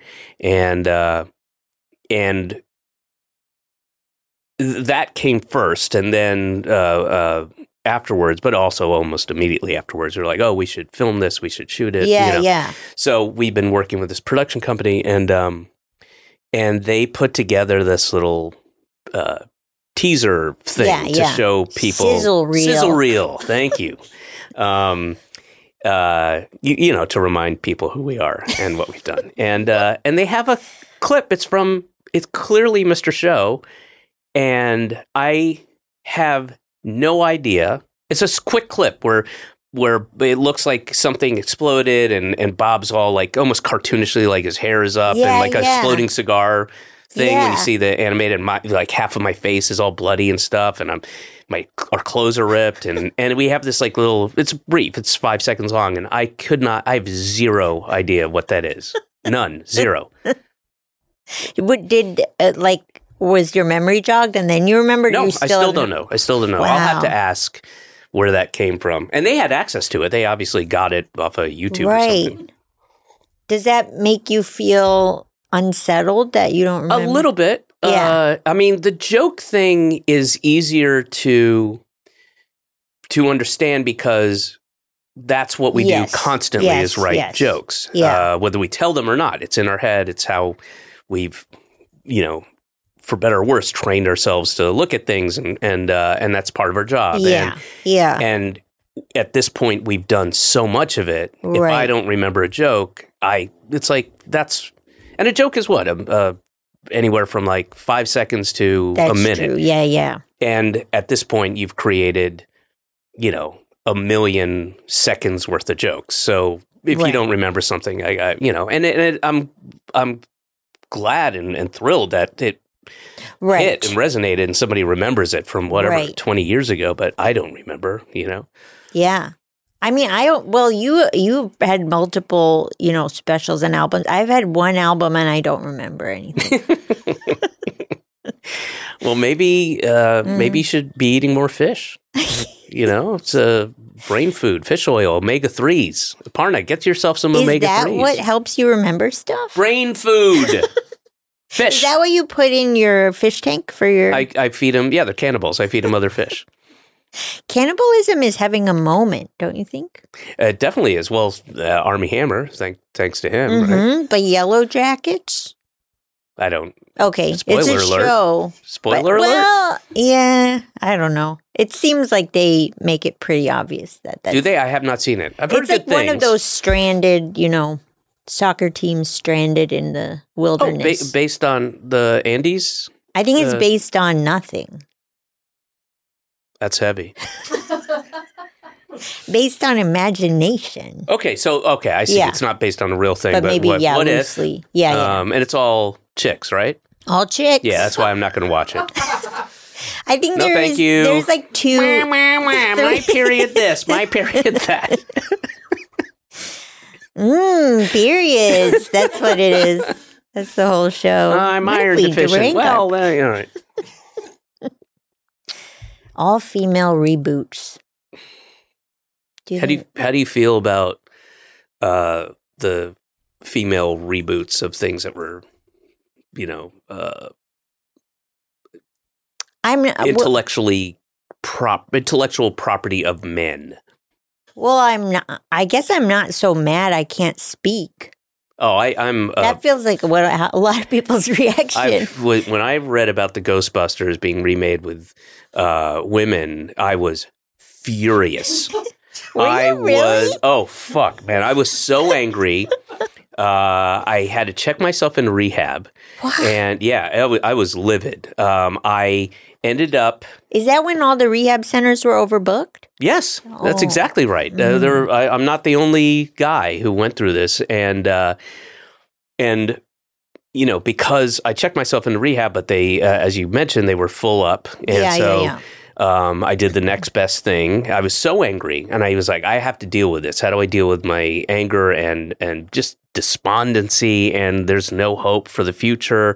And that came first, and then afterwards, but also almost immediately afterwards, we're like, oh, we should film this, we should shoot it. Yeah. So we've been working with this production company, and they put together this little teaser thing to show people. Sizzle reel. Thank you. To remind people who we are and what we've done. And they have a clip. It's clearly Mr. Show, and I have no idea. It's a quick clip where it looks like something exploded, and Bob's all like almost cartoonishly, like his hair is up, and like a exploding cigar thing. When you see the animated, like half of my face is all bloody and stuff, and our clothes are ripped, and we have this like little. It's brief. It's 5 seconds long, and I have zero idea what that is. None. Zero. Was your memory jogged and then you remembered? No, I still don't know. Wow. I'll have to ask where that came from. And they had access to it. They obviously got it off of YouTube or something. Does that make you feel unsettled that you don't remember? A little bit. Yeah. I mean, the joke thing is easier to understand because that's what we do constantly is write jokes. Yeah. Whether we tell them or not. It's in our head. It's how we've, for better or worse, trained ourselves to look at things, and that's part of our job. And at this point, we've done so much of it. Right. If I don't remember a joke, it's like that's, and a joke is what anywhere from like 5 seconds to a minute. True. Yeah. And at this point, you've created, 1 million seconds worth of jokes. So if you don't remember something, I'm glad and thrilled that it hit and resonated and somebody remembers it from whatever 20 years ago, but I don't remember, Yeah. I mean, you had multiple, specials and albums. I've had one album and I don't remember anything. Well, maybe you should be eating more fish. It's a brain food, fish oil, omega-3s. Aparna, get yourself some omega-3s. Is that what helps you remember stuff? Brain food. Fish. Is that what you put in your fish tank for your... I feed them, they're cannibals. I feed them other fish. Cannibalism is having a moment, don't you think? It definitely is. Well, Army Hammer, thanks to him, right? The Yellow Jackets? I don't... Okay, Spoiler it's a alert. show. Spoiler alert? Well, yeah, I don't know. It seems like they make it pretty obvious that... Do they? I have not seen it. I've heard good things. It's like one of those stranded, soccer teams stranded in the wilderness. Oh, based on the Andes? I think it's based on nothing. That's heavy. Based on imagination. Okay, I see. Yeah. It's not based on a real thing, but maybe, what loosely. If? Yeah. And it's all chicks, right? All chicks. Yeah, that's why I'm not going to watch it. I think thank you. There's like two. My period this, my period that. Periods. That's what it is. That's the whole show. I'm iron deficient. Well, all right. All female reboots. How do you feel about the female reboots of things that were, intellectual property of men? Well, I'm not. I guess I'm not so mad I can't speak. Oh, I'm. That feels like a lot of people's reaction. When I read about the Ghostbusters being remade with women, I was furious. Were you really? Oh, fuck, man. I was so angry. I had to check myself into rehab. What? And I was livid. I ended up... Is that when all the rehab centers were overbooked? Yes, that's exactly right. I'm not the only guy who went through this. And because I checked myself into rehab, but they, as you mentioned, they were full up. And I did the next best thing. I was so angry, and I was like, I have to deal with this. How do I deal with my anger and just despondency, and there's no hope for the future?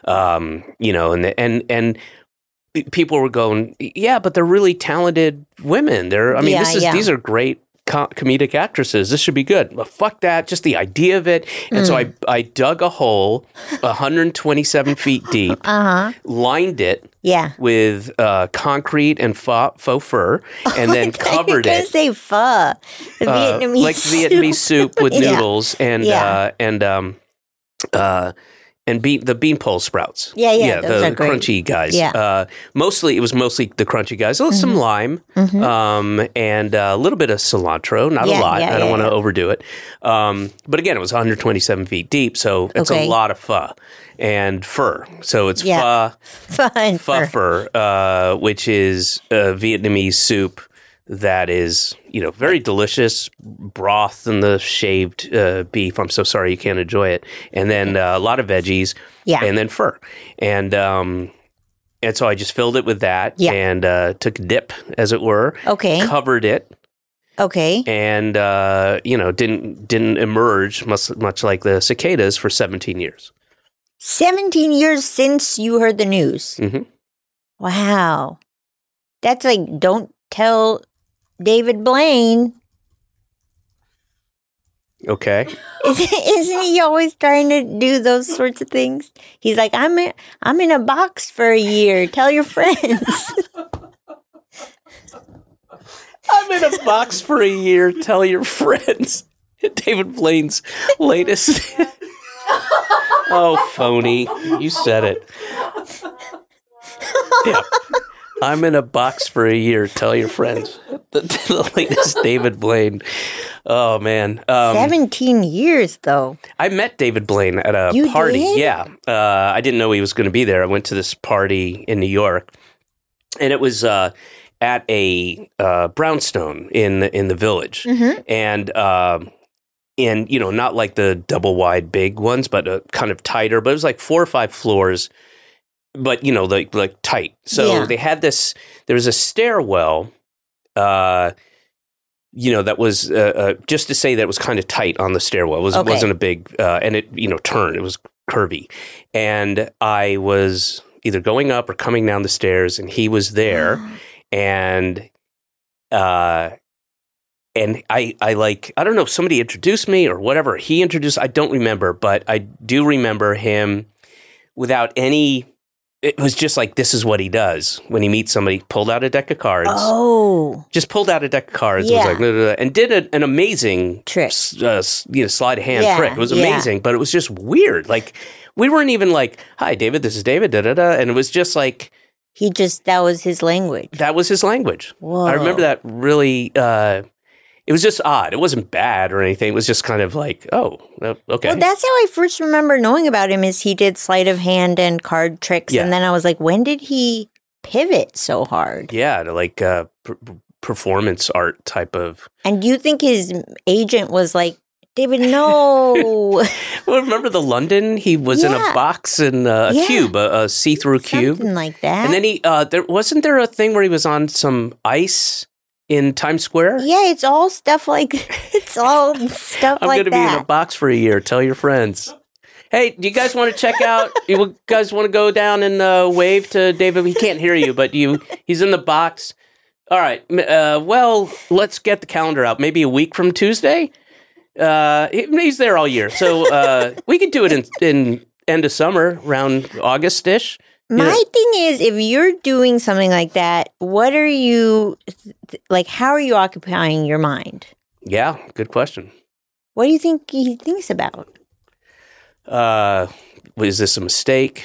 And people were going, yeah, but they're really talented women. These are great comedic actresses. This should be good. Well, fuck that. Just the idea of it. And so I dug a hole 127 feet deep, lined it with concrete and faux fur, and then covered it. I was going to say pho. The Vietnamese like Vietnamese soup with noodles and the beanpole sprouts. Yeah, those are the great. Crunchy guys. Yeah. It was mostly the crunchy guys. Some lime, and a little bit of cilantro. Not a lot. I don't want to overdo it. But again, it was 127 feet deep, so it's a lot of pho and fur. So it's pho and fur, which is Vietnamese soup that is, very delicious broth and the shaved beef. I'm so sorry you can't enjoy it. And then a lot of veggies and then fur. And so I just filled it with that and took a dip, as it were. Okay. Covered it. Okay. And, didn't emerge much like the cicadas for 17 years. 17 years since you heard the news? Mm-hmm. Wow. That's like, don't tell David Blaine. Okay. Isn't he always trying to do those sorts of things? He's like, I'm in a box for a year. Tell your friends. I'm in a box for a year. Tell your friends. David Blaine's latest. Oh, phony. You said it. Yeah. I'm in a box for a year. Tell your friends. The latest David Blaine. Oh, man. 17 years, though. I met David Blaine at a party. Did? Yeah. I didn't know he was going to be there. I went to this party in New York, and it was at a brownstone in the Village. And not like the double wide big ones, but kind of tighter. But it was like 4 or 5 floors. But, like tight. So they had there was a stairwell that was just to say that it was kind of tight on the stairwell. It wasn't a big, and it, turned. It was curvy. And I was either going up or coming down the stairs, and he was there. And I don't know if somebody introduced me or whatever. He introduced, I don't remember, but I do remember him without any, it was just like, this is what he does. When he meets somebody, pulled out a deck of cards. Oh. Just pulled out a deck of cards. Yeah. Was like, and did an amazing trick. Sleight of hand trick. It was amazing, but it was just weird. Like, we weren't even like, hi, David, this is David, da-da-da. And it was just like. That was his language. That was his language. Whoa. I remember that really, it was just odd. It wasn't bad or anything. It was just kind of like, oh, okay. Well, that's how I first remember knowing about him is he did sleight of hand and card tricks. Yeah. And then I was like, when did he pivot so hard? Yeah, to like performance art type of. And do you think his agent was like, David, no. Well, remember the London? He was in a box and a cube, a see-through cube. Something like that. And then he, wasn't there a thing where he was on some ice in Times Square? Yeah, it's all stuff like that. I'm going to be in a box for a year. Tell your friends. Hey, do you guys want to check out? You guys want to go down and wave to David? He can't hear you, but he's in the box. All right. Well, let's get the calendar out. Maybe a week from Tuesday. He's there all year, so we could do it in end of summer, around August-ish. My thing is, if you're doing something like that, what are you like? How are you occupying your mind? Yeah, good question. What do you think he thinks about? Is this a mistake?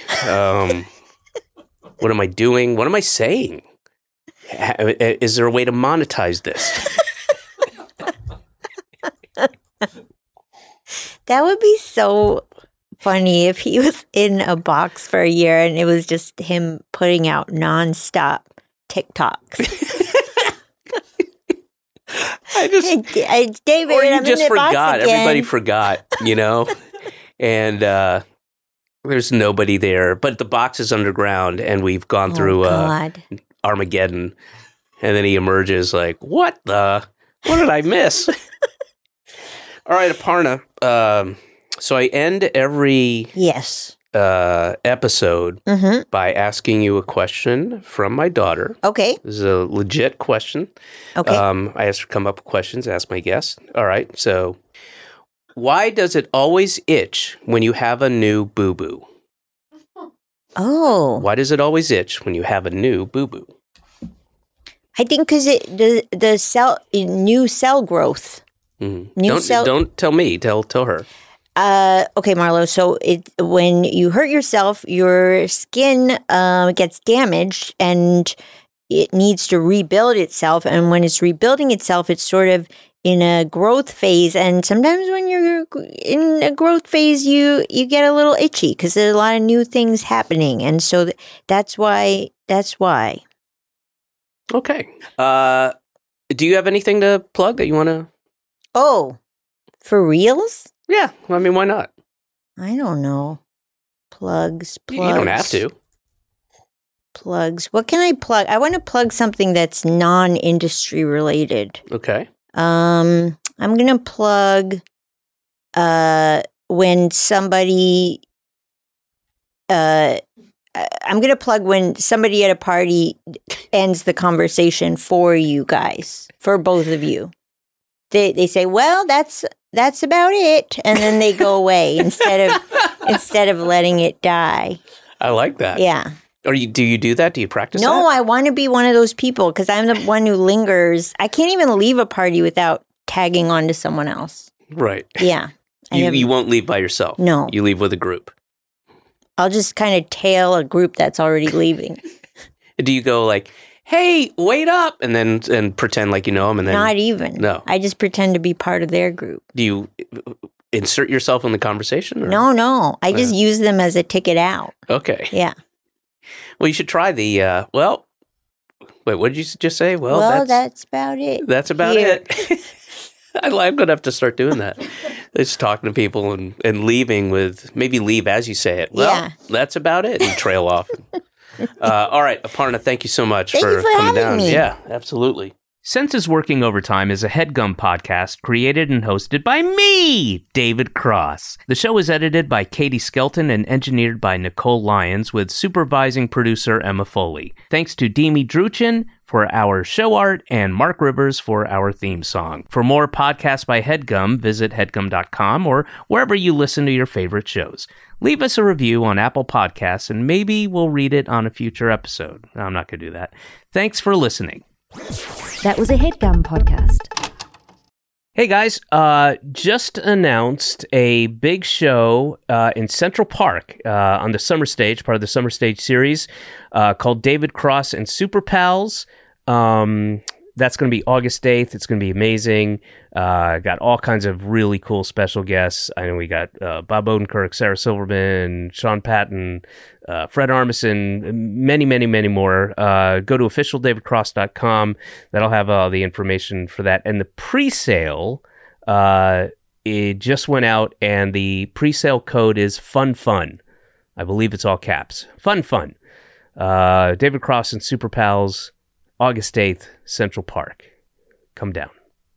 What am I doing? What am I saying? Is there a way to monetize this? That would be so funny if he was in a box for a year and it was just him putting out nonstop TikToks. David, or you I'm just in the forgot. box again. Everybody forgot, and there's nobody there. But the box is underground, and we've gone through Armageddon, and then he emerges like, what did I miss? All right, Aparna. So I end every episode by asking you a question from my daughter. Okay. This is a legit question. Okay. I asked her to come up with questions, ask my guest. All right. So why does it always itch when you have a new boo-boo? Oh. Why does it always itch when you have a new boo-boo? I think because the new cell growth. Mm-hmm. Don't tell me. Tell her. Okay, Marlo. So when you hurt yourself, your skin gets damaged and it needs to rebuild itself. And when it's rebuilding itself, it's sort of in a growth phase. And sometimes when you're in a growth phase, you get a little itchy because there's a lot of new things happening. And so that's why. Okay. Do you have anything to plug that you want to? Oh, for reals? Yeah. I mean, why not? I don't know. Plugs. You don't have to. Plugs. What can I plug? I want to plug something that's non-industry related. Okay. I'm going to plug when somebody I'm going to plug when somebody at a party ends the conversation for you guys, for both of you. They say, well, that's about it. And then they go away instead of letting it die. I like that. Yeah. Or do you do that? Do you practice that? No, I want to be one of those people because I'm the one who lingers. I can't even leave a party without tagging on to someone else. Right. Yeah. You won't leave by yourself. No. You leave with a group. I'll just kind of tail a group that's already leaving. Do you go like, hey, wait up, and pretend like you know them? And then not even. No. I just pretend to be part of their group. Do you insert yourself in the conversation? Or? No. I just use them as a ticket out. Okay. Yeah. Well, you should try the, wait, what did you just say? Well, that's about it. That's about it. I'm going to have to start doing that. Just talking to people and leaving with, maybe leave as you say it. Well, that's about it. And trail off. All right, Aparna, thank you so much for coming down. Me. Yeah, absolutely. Senses Working Overtime is a HeadGum podcast created and hosted by me, David Cross. The show is edited by Katie Skelton and engineered by Nicole Lyons with supervising producer Emma Foley. Thanks to Demi Druchin for our show art and Mark Rivers for our theme song. For more podcasts by HeadGum, visit headgum.com or wherever you listen to your favorite shows. Leave us a review on Apple Podcasts and maybe we'll read it on a future episode. No, I'm not going to do that. Thanks for listening. That was a HeadGum podcast. Hey guys, just announced a big show in Central Park on the Summer Stage, part of the Summer Stage series, called David Cross and Super Pals. That's going to be August 8th. It's going to be amazing. Got all kinds of really cool special guests. I know we got Bob Odenkirk, Sarah Silverman, Sean Patton, Fred Armisen, many, many, many more. Go to officialdavidcross.com. That'll have all the information for that. And the pre-sale, it just went out, and the pre-sale code is FUN. I believe it's all caps. FUN. David Cross and Super Pals, August 8th, Central Park. Come down.